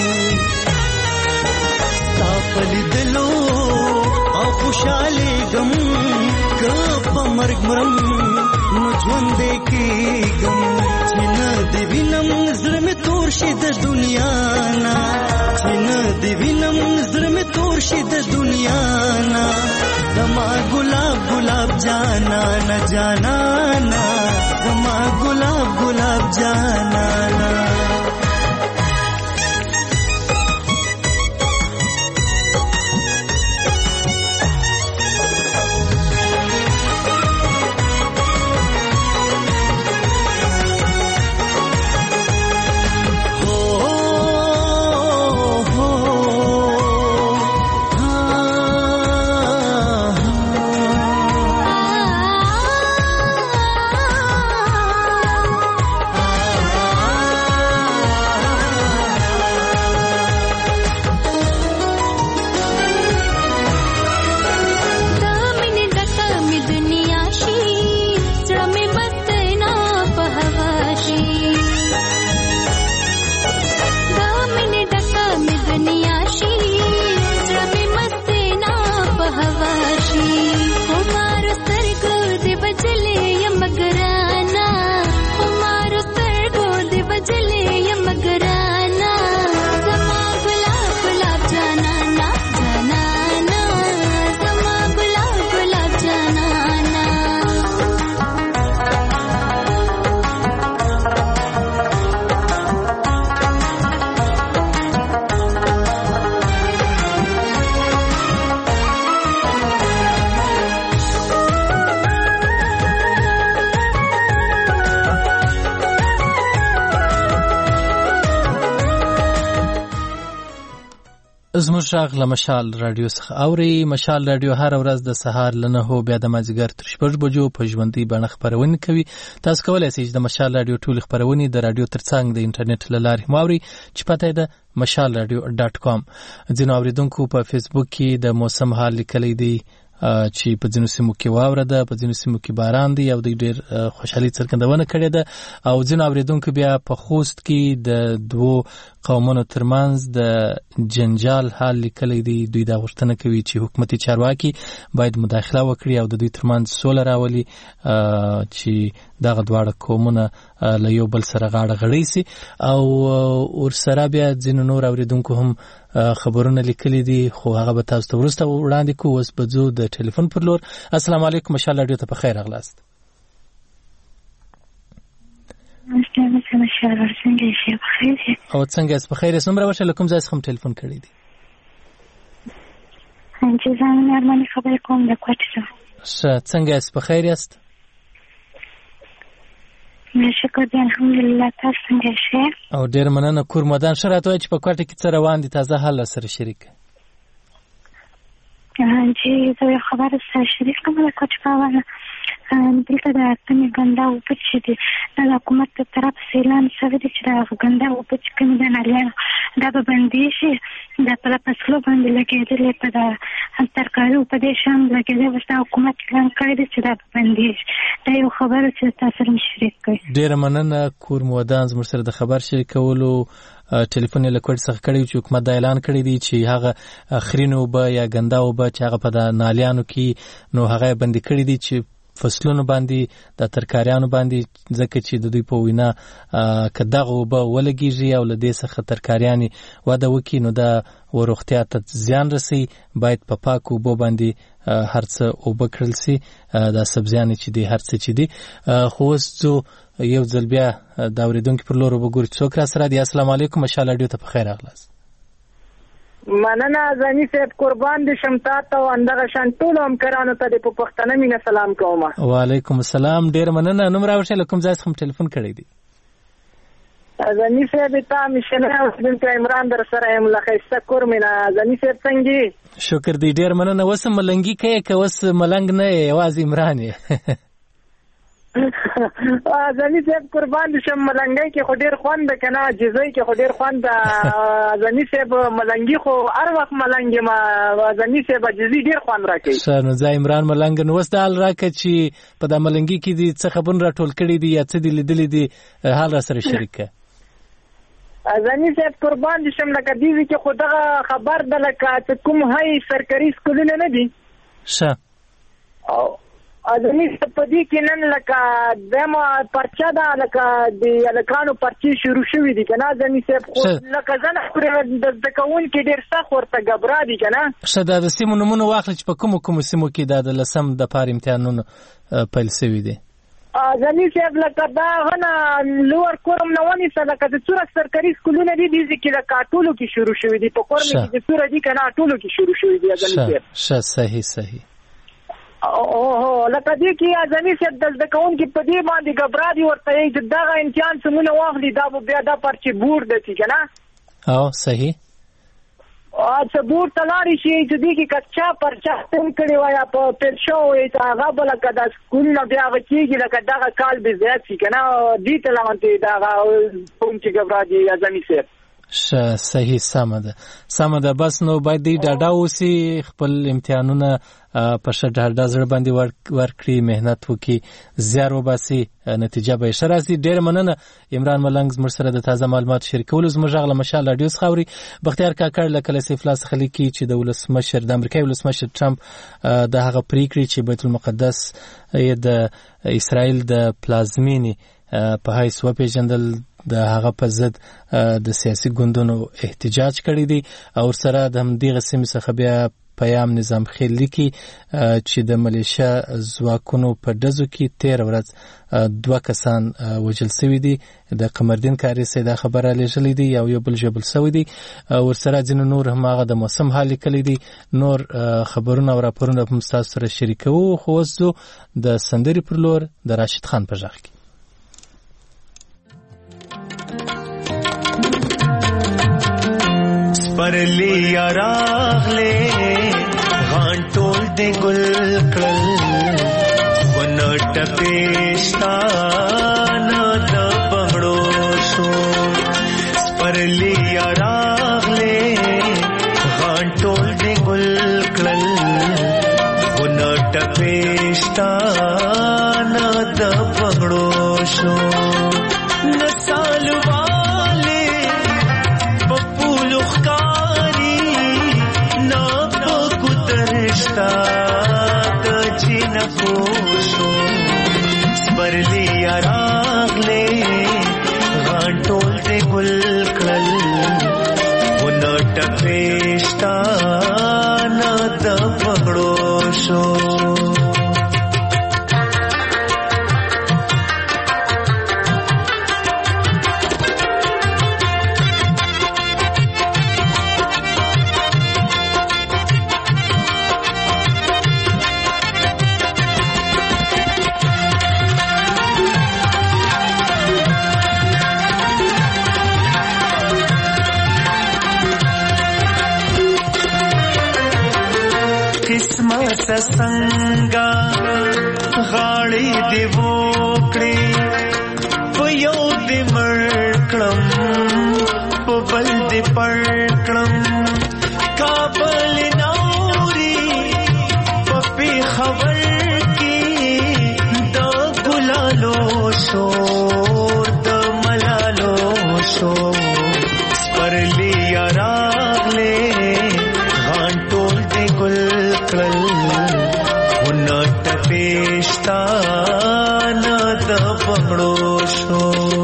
S12: تا پلیدلو او خوشاله غم کپ مرګ مرم نو ژوند کې غم چې نه دی وینم زړه مې تور شي د دنیا نا چې نه دی وینم زړه مې تور شي د دنیا نا زما ګلاب ګلاب جانا نا جانا نا زما ګلاب ګلاب جانا نا
S1: زموږ غږ له مشال رادیو څخه اوري. مشال رادیو هر ورځ د سهار له نهو بیا د مازدیګر تر شپږ بجو په ژوندۍ بڼه خپرونې کوي. تاسو کولی شئ چې د مشال رادیو ټولې خپرونې د رادیو ترڅنګ د انټرنیټ له لارې هم واورئ چې پته یې ده مشال رادیو ډاټ کام. ځینو اورېدونکو په فیسبوک کې د موسم حال لیکلی دی چې په ځینو سیمو کې واوره ده، په ځینو سیمو کې باران دی او دوی ډېر خوشحالي څرګندونه کړې ده. او ځینو اورېدونکو بیا په خوست کې د دوو قومونو ترمنځ د جنجال حال لیکلی دی. دوی دا غوښتنه کوي چې حکومتي چارواکي باید مداخله وکړي او د دوی ترمنځ سوله راولي چې دغه دواړه قومونه له یو بل سره غاړه غړۍ سي. او ورسره بیا ځینو نور اورېدونکو هم خبرونه لیکلي دي، خو هغه به تاسو ته وروسته وړاندې کوو. اوس به ځو د ټلیفون پر لور. السلام علیکم، مشال رادیو ته په خیر راغلاست. او څنګه یاست؟ په خیر یاست؟ نومره ورشه له کوم ځای څخه هم ټلیفون کړی دی؟
S13: چې زه نرمانې خبرې کوم د کوټې څخه.
S1: ښه، څنګه یاست؟ په خیر یاست؟
S13: شکر دی الحمدلله. تاسو څنګه شئ؟
S1: او ډېر مننه. کور مودان ښه راته وایي چې په کوټه کې څه روان دي، تازه حال سره شریک.
S13: چې زه یو خبره سره شریک کوم د کوټې په اړه. دلته د کمې ګنده اوبه چې دي دا د حکومت په طرف اعلان شوی دی چې د ګنده اوبه چې کومې د نالیانو دا به بندې شي. دا په فصلو باندې لګېدلې، په د ترکاریو په دې شان لګېدلې، اوس د حکومت اعلان کړی دی چې دا به بندې شي. دا یو خبره چې تاسو سره شریک کړئ.
S1: ډېره مننه. کور مودان زموږ سره د خبر شریکولو ټلیفون یې له کوټې څخه کړی چې حکومت دا اعلان کړی دی چې هغه خرینه اوبه یا ګنده اوبه چې هغه په د نالیانو کې نو هغه یې بندې کړي دي چې فصلونو باندې د ترکاریانو باندې، ځکه چې د دوی په وینا که دغه اوبه ولګېږي او له دې څخه ترکاریانې وده وکړي نو دا روغتیا ته زیان رسوي. باید په پاکو اوبو باندې هر څه اوبه کړل سي، دا سبزیانې چې دي هر څه چې دي. خو اوس ځو یو ځل بیا د اورېدونکي پر لور وګورو چې څوک را سره دي. السلام علیکم، مشال رادیو ته په خیر راغلاست.
S14: مننه زنی صاحب، قربان دي شم تاسو او اندغه شان ټول همکارانو ته په پښتنه مینه سلام کوم.
S1: وعلیکم السلام، ډیر مننه. نوم راوړئ له کوم ځای څخه ټلیفون کړی دی؟
S14: زنی صاحب ته مشنه بنت عمران در سره یم لخصه کورمنه. زنی صاحب څنګه؟
S1: شکر دی، ډیر مننه. وسه ملنګي کې که وس ملنګ نه یوازې عمران یې؟
S14: ځنی صاحب قربان دي شم ملنګي کې خو ډیر خوند کنه جزای کې خو ډیر خوند ځنی صاحب ملنګي خو هر وخت ملنګي ما ځنی صاحب جزای ډیر خوند راکړي.
S1: شنو ځای عمران ملنګ نو وستال راکړي چې په د ملنګي کې دي څه خبرونه راټول کړي دي یا څه دي لیدلې دي حال را سره شریک کړه.
S14: ځنی صاحب قربان دي شم لکه دې کې خو دغه خبر ده لکه کوم هاي سرکاري سکولونه نه دي.
S1: ښه
S14: او ازمي په دې کې نن لکه دمو پرچا ده لکه د الکانو پرچی شروع شوې دي کنه ازمي صاحب خو لکه ځنه پر د کون کې ډیر سخت ورته غبرا دي کنه.
S1: ښه دا د سیمو نمونه واخل چې په کوم کوم سیمو کې د لسم د پار امتحانونو پیل شوی دي.
S14: ازمي صاحب لکه دا غنا لور کورم نه ونی سره لکه د څوره سرکاري سکولونه دي دي چې لکه ټولو کې شروع شوې دي په کورم کې د څوره دي کنه ټولو کې شروع شوې دي ازمي صاحب.
S1: ښه صحیح صحیح.
S14: اوه لکه دې کې ازمي صاحب د کون کې په دې باندې غبرا دي ورته چې دغه امتحان سمونه واخلي دا بیا دا پرچی بورډ دي کنه.
S1: او صحیح.
S14: او چې بورډ تلاري شي چې دې کې کچا پرچا تم کړي وای په پېښ شوې تا هغه بل کدا سکول نه بیا وکیږي لکه دغه کال به زیات شي کنه دې تلانته دا کوم چې غبرا دي ازمي صاحب.
S1: ش صحیح سمه ده سمه ده بس نو باید دی ډاډه اوسي خپل امتحانونه په ښه ډاډه زړه باندې ورکړي مهنت وکړي زیار وباسي نتیجه به ښه راځي. ډېره مننه عمران ملنګ زموږ سره د تازه معلوماتو شریکولو. زموږ غږ له مشال راډیو څخه اوري. بختیار کاکړ له کلاسي افلاس څخه لیکي چې د ولسمشر د امریکا ولسمشر ټرمپ د هغه پریکړې چې بیت المقدس د اسرائیل د پلازمینې په حیث وپېژندل د هغه په ضد د سیاسي ګوندونو احتجاج کړی دی او سره د همدغه سیمې څخه بیا پیام نظام خیل لیکي چې د ملیشیا ځواکونو په ډزو کې تیر ورځ دوه کسان وژل شوي دي. د قمردین کاری سي دا خبره لېږلې دي او یو بل جبل شوی دي. ورسره ځینې نور هم هغه د موسم حال لیکلي دي. نور خبرونه او راپورونه هم تاسو سره شریکوو. خو اوس زه د سندرې پر لور د راشد خان په غږ کې
S12: परली रागले घांटोल दे गुल कल वनट पेशा न द बंगड़ो शो परली रागले घांटोल दे गुल कल वनट पेशा न द बंगड़ो शो न साल वाले पपुलुख का बरली रागले घाटोल दे गुल कल उनट पेशा न द पगड़ो शो संगा गाड़ी दे वोकड़े पयो दे मरकड़म पबल दे पड़कड़म काबल नाउरी पपी खबर की द गुलालो शोर द मलालो शोर परली रागले घाटोल दे गुल कल पेशा न द पगड़ो शो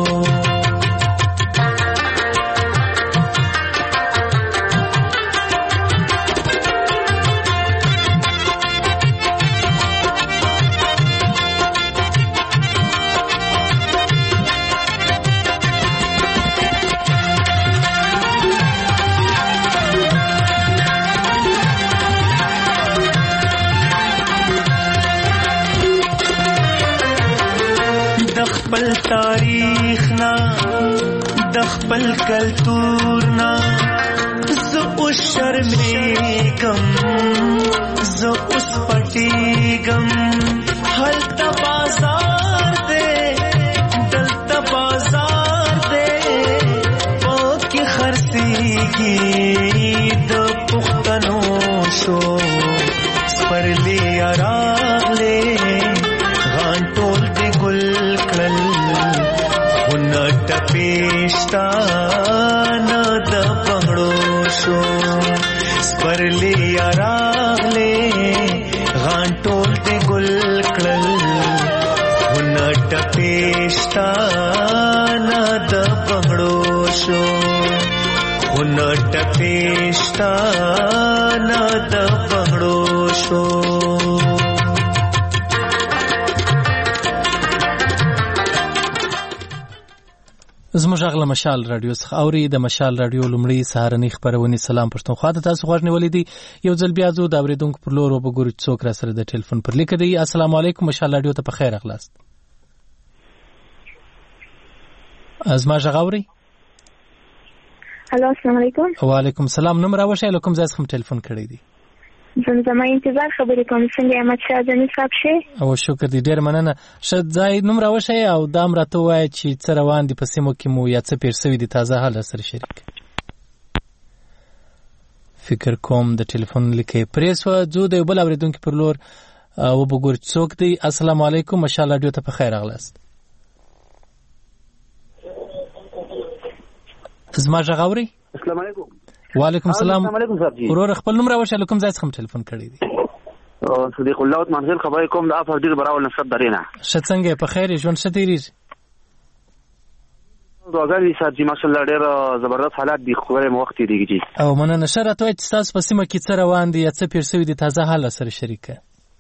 S12: दखपल तारीख ना दखपल कल्तूर ना जो उस शर्मेगम जो उस पटीगम हलता बाजार
S8: کې د پښتنو شو سپرلی راغلې غان ټول دې ګل کړل هونه ټپېشتا نه د پغړو شو سپرلی راغلې غان ټول دې ګل کړل هونه ټپېشتا نه د پغړو شو هونه ټپېشتا نه د پغړو شو
S1: زموږ غږ له مشال رادیو څخه اوري د مشال رادیو لومړی سهارنۍ خپرونې سلام پښتونخوا ته تاسو غوږ نیولې دي یو ځل بیا زه د اورېدونکو پر لور وګورو چې څوک را سره د ټلیفون پر لیکه دی السلام علیکم مشال رادیو ته په خیر راغلاست زما غږ اوري
S15: الو السلام علیکم
S1: وعلیکم السلام نوم راوښی له کوم ځای څخه ټلیفون کړی دی
S15: زمزمه انتظار خبرې کوم څنګه احمد شاه ځنی صاحب شي
S1: او شکر دې ډېر مننه ښه ځای نوم راوښی او دا هم راته ووایه چې څه روان دي په سیمو کې مو یا څه پېښ شوي دي تازه حال سره شریک فکر کوم د ټلیفون لیکه یې پرې شوه ځو د یو بل اورېدونکي پر لور وبګورو چې څوک دی السلام علیکم مشال راډیو ته په خیر راغلاست زما غږ اورئ
S16: السلام علیکم
S1: وعلیکم السلام
S16: السلام علیکم صاحب جی
S1: ورور خپل نوم راوښیه له کوم ځای څخه ټلیفون کړی دی
S16: صدیق الله منزل خبرې کوم د افغان ډیر براول نصب درینه
S1: ښه څنګه په خیر ژوند ښه تېرېږي
S16: دعاګانې صاحب جی ماشاءالله ډېر زبردست حالات دي خبرې مو وخت تېرېږي جی
S1: او مننه ښه راته وایه چې ستاسو په سیمه کې څه روان دي یا څه پېښ شوي دي تازه حال سره شریک کړه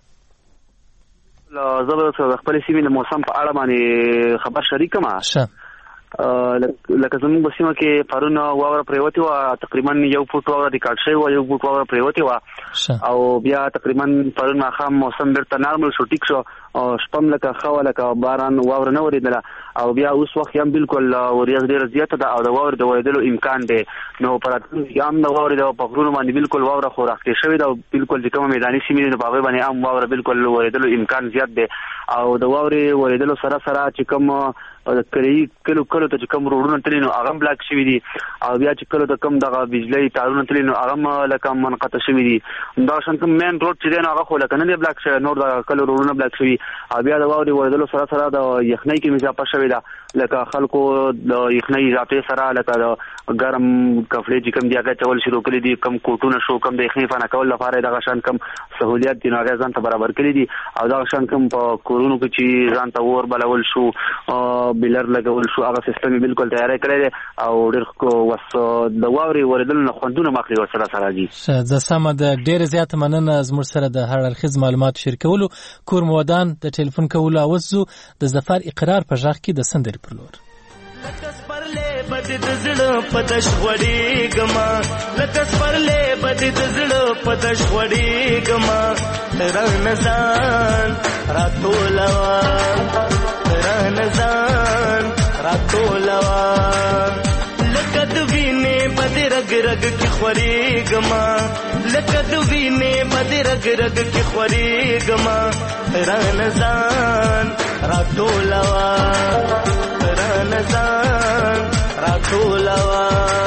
S16: زه به د خپلې سیمې د موسم په اړه باندې خبر شریک کړم
S1: ښه
S16: لکه زموږ په سیمه کې پرون واوره پرېوتې وه تقریبا یو فوټ واوره ریکارډ شوې وه یو فوټ واوره پرېوتې وه او بیا تقریبا پرون ماښام موسم بېرته نارمل شو ټیک شو شپه هم لکه ښه وه لکه باران واوره نه ورېدله او بیا اوس وخت هم بالکل وریځ ډېره زیاته ده او د واورې د ورېدلو امکان دی نو په راتلونکي کې هم د واورې د په غرونو باندې بالکل واوره خو راښکې شوې ده او بالکل چې کومه میداني سیمې دي نو په هغوی باندې هم واوره بالکل ورېدلو امکان زیات دی او د واورې ورېدلو سره سره چې کوم کلی کلو کلو ته چې کوم روډونه تللي نو هغه هم بلاک شوي دي او بیا چې کلو ته کوم دغه بجلۍ تارونه تللي نو هغه هم لکه منقطع شوي دي دغه شان کوم مین روډ چې دی نو هغه خو لکه نه دی بلاک شوی نور دغه کلو روډونه بلاک شوي او بیا د واورې ورېدلو سره سره د یخنۍ کې اضافه شوې ده لکه خلکو د یخنۍ اضافې سره لکه د ګرم کپړې چې کوم دي هغه چول شروع کړي دي کم کوټونه شو کم د یخنۍ فنا کول لپاره دغه شان کم سهولیت دي نو هغه ځان ته برابر کړي دي او دغه شان کم په کورونو کې چې ځان ته اور بلول شو بلر لګول شو هغه سیستم بالکل تیاری کړی دی او ډېر وس د واورې ورېدلو نه خوندونه مخلي ورسره سره دي
S1: زه سمه ده ډېره زیاته مننه زموږ سره د هر اړخیز معلوماتو شریکولو کور مو ودان د ټلیفون کولو اوس ځو د ظفر اقرار په غږ کې د سندرې پر لور
S12: لکه سپرلی بدې د زړه په دش غوړېږمه لکه سپرلی بدې د زړه په دش غوړېږمه رانه ځان راټولوه رانه ځان راټولوه لکه د وینې بدې رګ رګ کې خورېږمه لکه د وینې بدې رګ رګ کې خورېږمه رانه ځان راټولوه رانه ځان راټولوه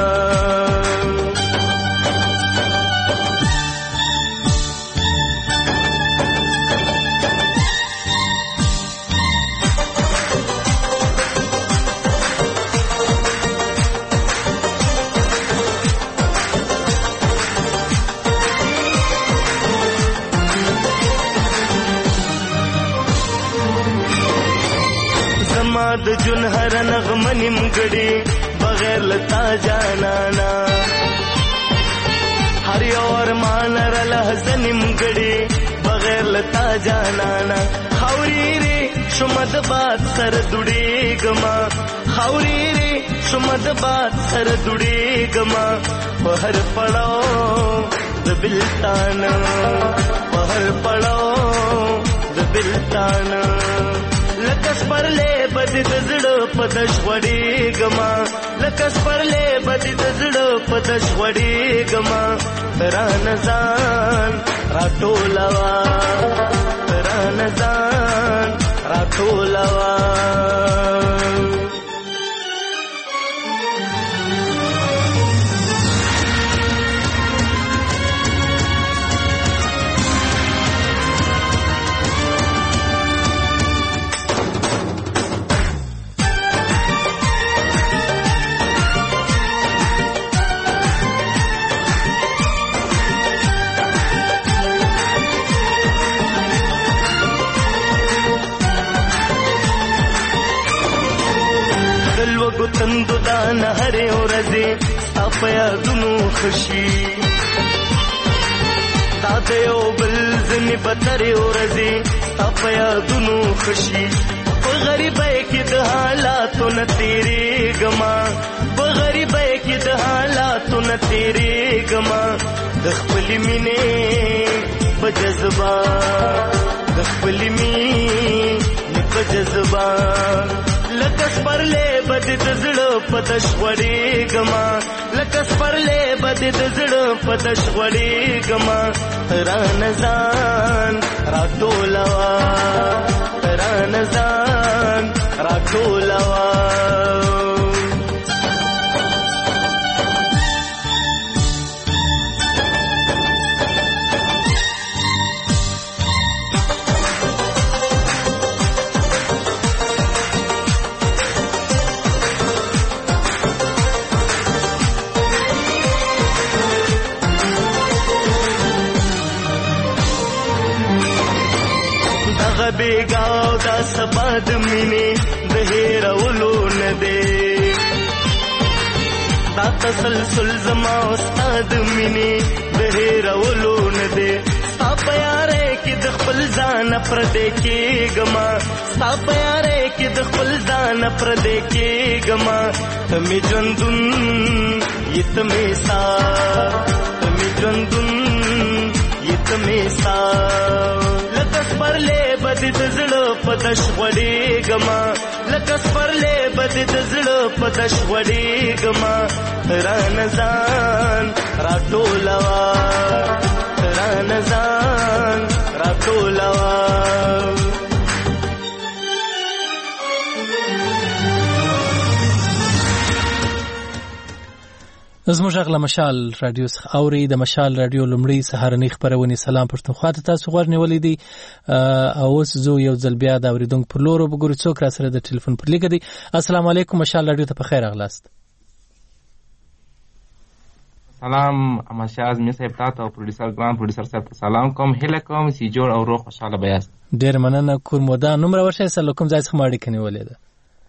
S12: د جون هر نغمه نیمګړې بغیر لتا جانانا هر یو ارمان را لحظه نیمګړې بغیر لتا جانانا خاورې ری شمد باد سر دوړېږما خاورې ری شمد باد سر دوړېږما په هر پړاو د بلتان په هر پړاو د بلتان لکه سپرلی بدې د زړه په دش غوړېږمه لکه سپرلی بدې د زړه په دش غوړېږمه رانه ځان راټولوه رانه ځان راټولوه
S17: سترګو تندو دا نهرې ورځې ستا په یادونو خشي دا د یو بل ځینې بدترې ورځې ستا په یادونو خشي په غریبۍ کې د حالاتو نه تېرېږمه په غریبۍ کې د حالاتو نه تېرېږمه د خپلې مینې په جذبه د خپلې مینې په جذبه لکه سپرلی به دې د زړه په تش غوړېږمه لکه سپرلی به دې د زړه په تش غوړېږمه رانه ځان راټولوه رانه ځان راټولوه بیگاو دا سبا د مینې د هېرولو نه دی دا تسلسل زما او ستا د مینې د هېرولو نه دی ستا په یارۍ کې د خپل ځانه پردی کېږمه ستا په یارۍ کې د خپل ځانه پردی کېږمه ته مې ژوندون یې ته مې سا ته مې ژوندون یې ته مې سا لکه سپرلی به دې د زړه په تش غوړېږمه لکه سپرلی به دې د زړه په تش غوړېږمه رانه ځان راټولوه رانه ځان راټولوه
S1: زموږ غږ له مشال رادیو څخه اوري د مشال رادیو لومړی سهارنۍ خپرونې سلام پښتونخوا ته تاسو غوږ نیولی دی او اوس زه یو ځل بیا د اورېدونکو پر لور وګورو څوک را سره د ټلیفون پر لیکه دی السلام علیکم مشال رادیو ته په خیر راغلاست
S18: سلام احمد شاه اعظمي صاحب تاسو او پروډوسر ګران پروډوسر صاحب ته سلام کوم هیله کوم چې جوړ او روغ خوشاله بیاست
S1: ډېر مننه کور مودا نومره ورشه سره کوم ځای څخه ما اړیکه نیولې ده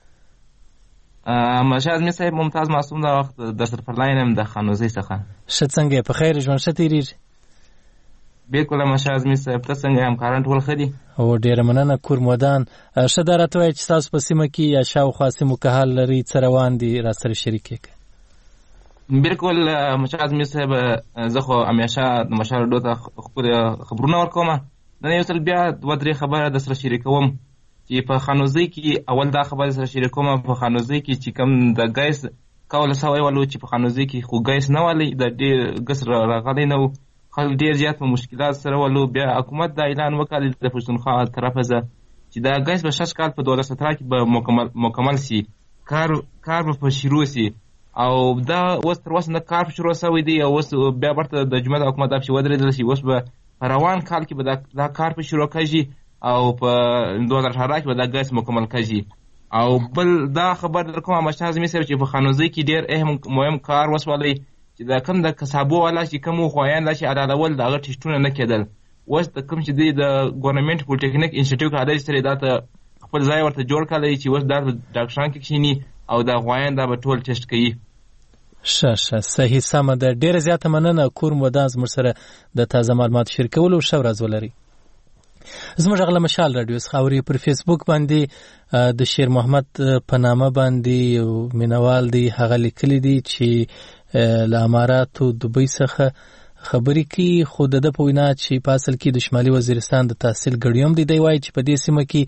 S18: احمد شاه اعظمي صاحب ممتاز معصوم دا وخت د سرفرلاین هم د خانوزۍ څخه
S1: ښه څنګه په خیر ژوند ښه تېرېږي
S18: بالکل احمد شاه اعظمي صاحب ته څنګه همکاران ټول ښه دي
S1: او ډېره مننه کور مودان ښه دا راته وایه چې ستاسو په سیمه کې یا شاوخوا سیمو که حال لرئ څه روان دي را سره شریک یې کړه
S18: بالکل احمد شاه اعظمي صاحب زه خو همیشه د مشال رادیو ته خبرونه ورکوم نن یو ځل بیا دوه درې خبره در سره شریکوم چې په خانوزۍ کې اول دا خبره سره شریکوم په خانوزۍ کې چې کوم د ګیس کوله سوی ولو چې په خانوزۍ کې خو ګیس نه والی د ډېر ګس راغلی نه و خلک ډېر زیات په مشکلات سره ولو بیا حکومت دا اعلان وکړ د پښتونخوا طرفه زه چې دا ګیس به شش کال په دولس ستره کې به مکمل مکمل سي کار کار به شروع سي او دا اوس تر اوسه نه کار شروع شوی دی او اوس بیا برته د جمهوریت حکومت افشي ودرېدل شي اوس به په روان کال کې به دا کار په شروع کېږي او په دوه هزار اठारह کې به دا ګیس مکمل کېږي او بل دا خبر در کوم احمد شاه اعظمي صاحب چې په خانوزۍ کې ډېر اهم مهم کار وسولی چې دا کوم د کسابو والا چې کوم خویان لا چې عدالول دغه ټیسټونه نه کېدل اوس د کوم چې د ګورنمنت پولیټیکنیک انسټیټیوټ کالج سره دا ته خپل ځای ورته جوړ کړی چې اوس دا ډاکټران کې کښیني او دا خویان دا به ټول ټیسټ کوي
S1: ښه ښه صحیح سمه ده ډېره زیاته مننه کور مودان زموږ سره د تازه معلوماتو شریکولو ښه ورځ ولرئ زموږ غږ له مشال رادیو څخه اوري پر فیسبوک باندې د شیر محمد په نامه باندې یو مینوال دی هغه لیکلی دی چې له اماراتو دوبۍ څخه خبرې کوي خو د ده په وینا چې په اصل کې د شمالي وزیرستان د تحصیل ګړیوم دی دی وایي چې په دې سیمه کې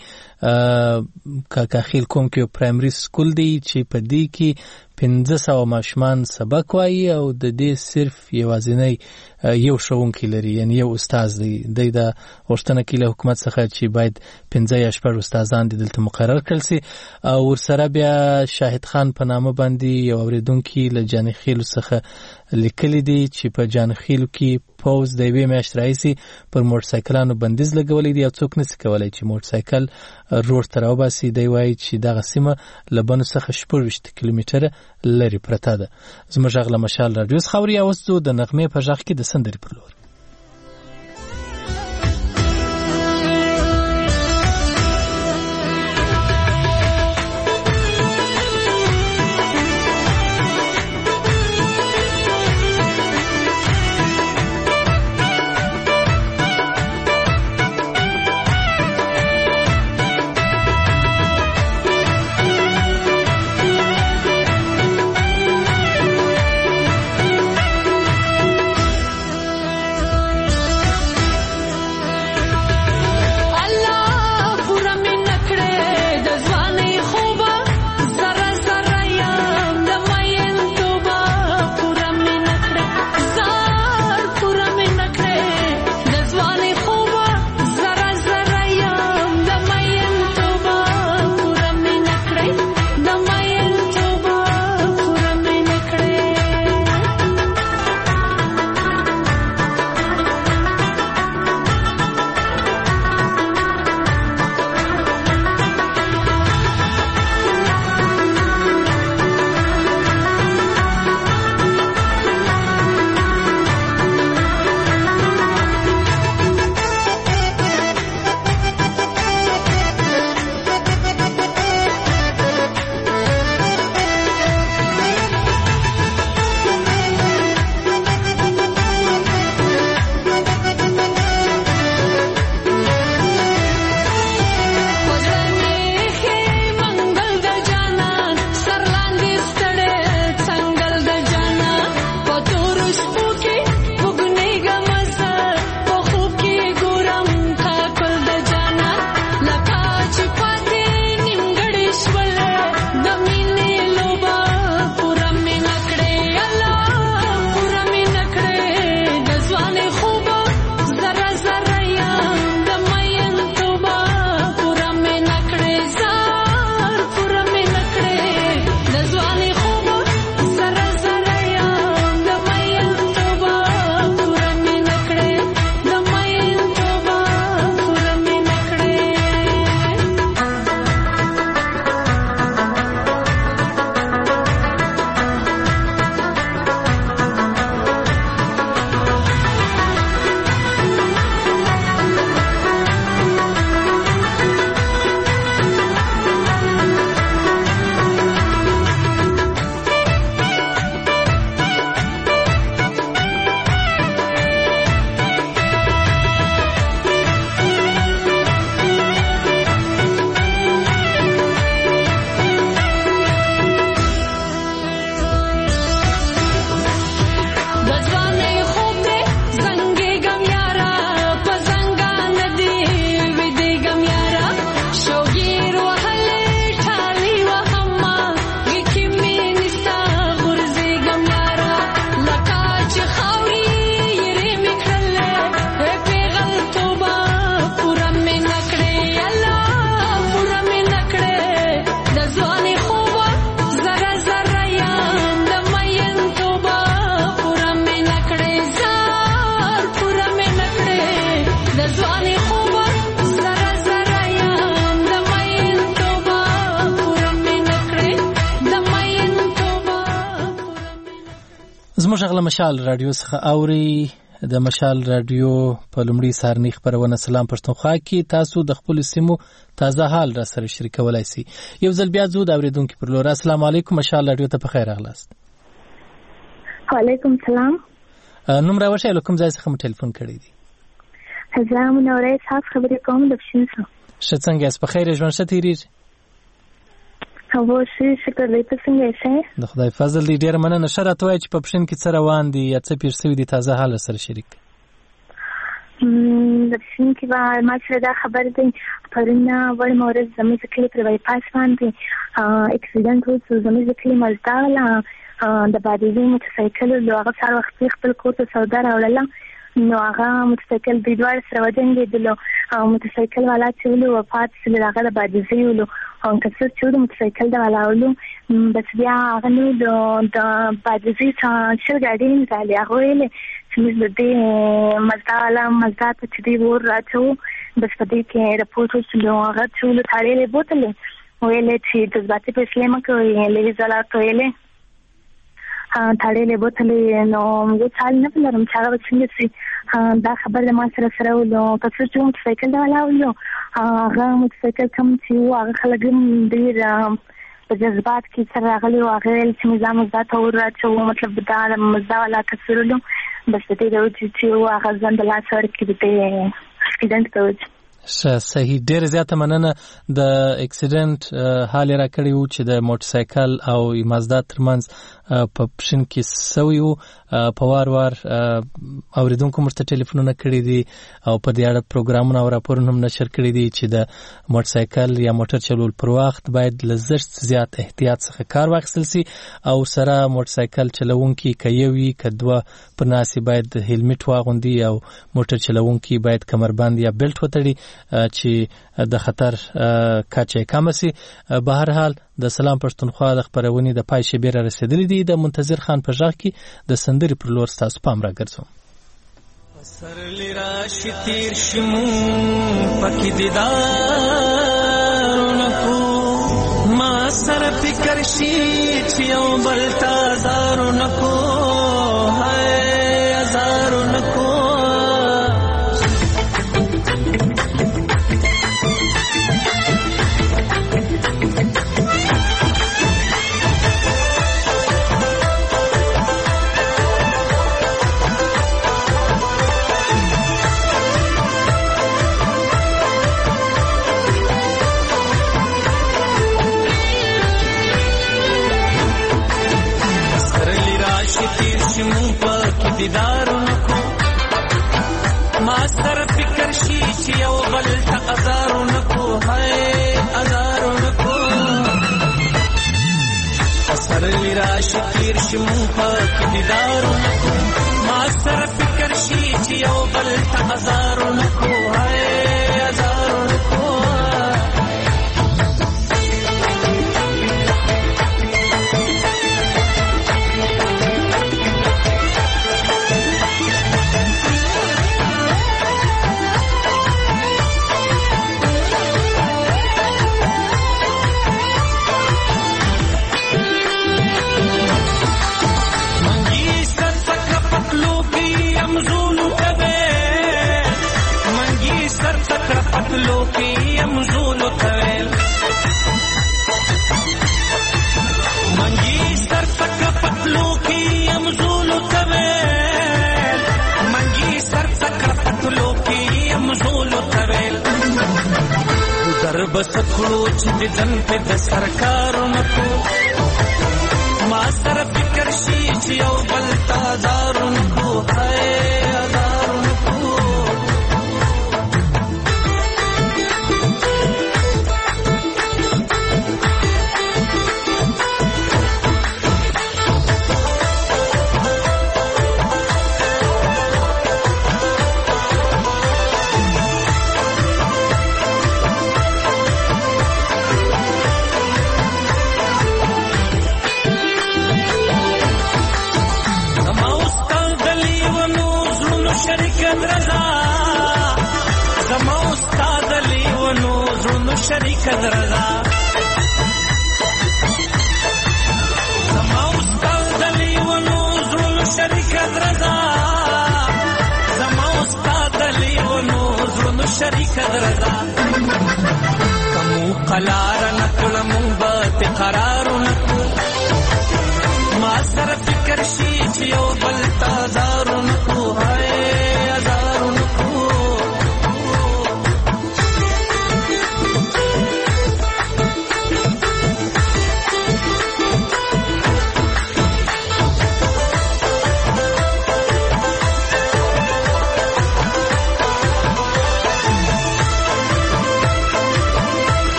S1: کاکاخیل کوم کې یو پرایمري سکول دی چې په دې کې پنځه سوه ماشومان سبق وایي او د دې صرف یوازینی یو ښوونکی لري یعنی یو استاد دی دی دا غوښتنه کوي له حکومت څخه چې باید پنځه یا شپږ استادان دې دلته مقرر کړل سي او ورسره بیا شاهد خان په نامه باندې یو اورېدونکي له جانخیلو څخه لیکلی دی چې په جانخیلو کې پوز د یوې میاشتې راهیسې پر موټرسایکلانو بندیز لګولی دی او څوک نسي کولی چې موټرسایکل روډ ته راوباسي دی وایي چې دغه سیمه له بنو څخه شپږ ویشت کیلومتره لرې پرته ده زموږ غږ له مشال راډیو څخه اوري اوس ځو د نغمې په غږ کې د سندرې پر لور زموږ غل مشال رادیو څخه اوري د مشال رادیو په لومړي سارني خبرونه سلام پښتونخوا کې تاسو د خپل سیمو تازه حال را سره شریکولای شئ. یو ځل بیا زو د اوریدونکو پر لور السلام علیکم مشال رادیو ته په خیر راغلاست.
S15: وعلیکم السلام.
S1: نوم راوښی کوم ځای څخه مو ټلیفون کړی دی؟
S15: زه منوره صاحب خبرې کوم د پښین څخه.
S1: ښه څنګه یاست؟ په خیر ژوند ښه تیریږي؟
S15: هو ښه شکر دی. ته څنګه یې؟ د
S1: خدای فضل دی. ډېره مننه. ښه راته وایه چې په پښین کې څه روان دي یا څه پېښ شوي دي تازه حال سره شریک.
S15: د پښین کې به ما سره دا خبر دی پرون وړمه ورځ زموږ د کلي پر بایپاس باندې اکسیډنټ وشو. زموږ د کلي مزدا وله د بادیزي موټرسایکل ولو هغه سهار وختي خپل کور ته سودا راوړله نو هغه موټرسایکل دوی دواړه سره وجنګېدلو. موټرسایکل والا چې ولو وفات شول هغه د بادیزي ولو او کسر چې د موټرسایکل د والا ولو بس بیا هغه نو د بادیزي څخه شل ګاډي نیولې. هغه ویلې چې موږ د دې مزدا والا مزدا ته چې دی ور راچوو بس په دې کې رپورټ وشو. هغه چې ولو تاړېلې بوتلې ویلې چې جذباتي فیصلې مه کوئ لږ ځلات ویلې تاړېلې بوتلې نو زه چال نه لرم چې هغه به څنګه شي. دا خبر د ما سره سره ولو کسر چې موټرسایکل د والا ولو هغه موټرسایکل کوم چې و هغه خلک هم ډېر په جذبات کې سره راغلي وو. هغه ویل چې موږ مزدا ته ور راچوو مطلب دا د مزدا والا کسر ولو بس د دې د وجې چې و هغه ځان د لاس ورکړي د دې اکسیډنټ د وجې.
S1: ښه صحیح. ډېره زیاته مننه. د اکسیډنټ حال یې راکړی و چې د موټرسایکل او مازدا ترمنځ په پښین کې سوی و. په وار وار اوریدونکو موږ ته ټلیفونونه کړي دي او په دې اړه پروګرامونه او راپورونه هم نشر کړي دي چې د موټرسایکل یا موټر چلول پر وخت باید له زشت زیات احتیاط څخه کار واخیستل سي او سره موټرسایکل چلوونکي که یو وي که دوه په ناسې باید هیلمټ واغوندي او موټر چلوونکي باید کمربند یا بیلټ وتړي چې د خطر کچه کمه سي. به هر حال د سلام پښتونخوا د خبرونې د پای شیبې را رسېدلې دي. د منتظر خان په غږ کې د سندرې پر لور ستاسو پام راګرځوم.
S12: سرلی راشي تیر شمو پکې دیدار نکو ما سره فکر شي چې یو بل تازار نکو هاي ازار نکو دیدارو نکو ما سره فکر شي چې یو بل ته ازارو نکو هاي ازارو نکو سره راشي تیر شمو پاک دیدارو نکو ما سره فکر شي چې یو بل ته ازارو نکو هاي ازارو نکو لوکی امزولو تویل منگی سر تک پتلو کی امزولو تویل منگی سر تک پتلو کی امزولو تویل در بس کلوچ دی جن پہ د سرکارو نکو ما سر فکر شیچ یو بلتا دارو نکو ہے ادارو نکو شریک دردا زما استاد دی ونو زول شریک
S19: شریک دردا کمو قلار نکړ مونږ به قرار نکړ ما سره فکر شي چې یو بل تازارو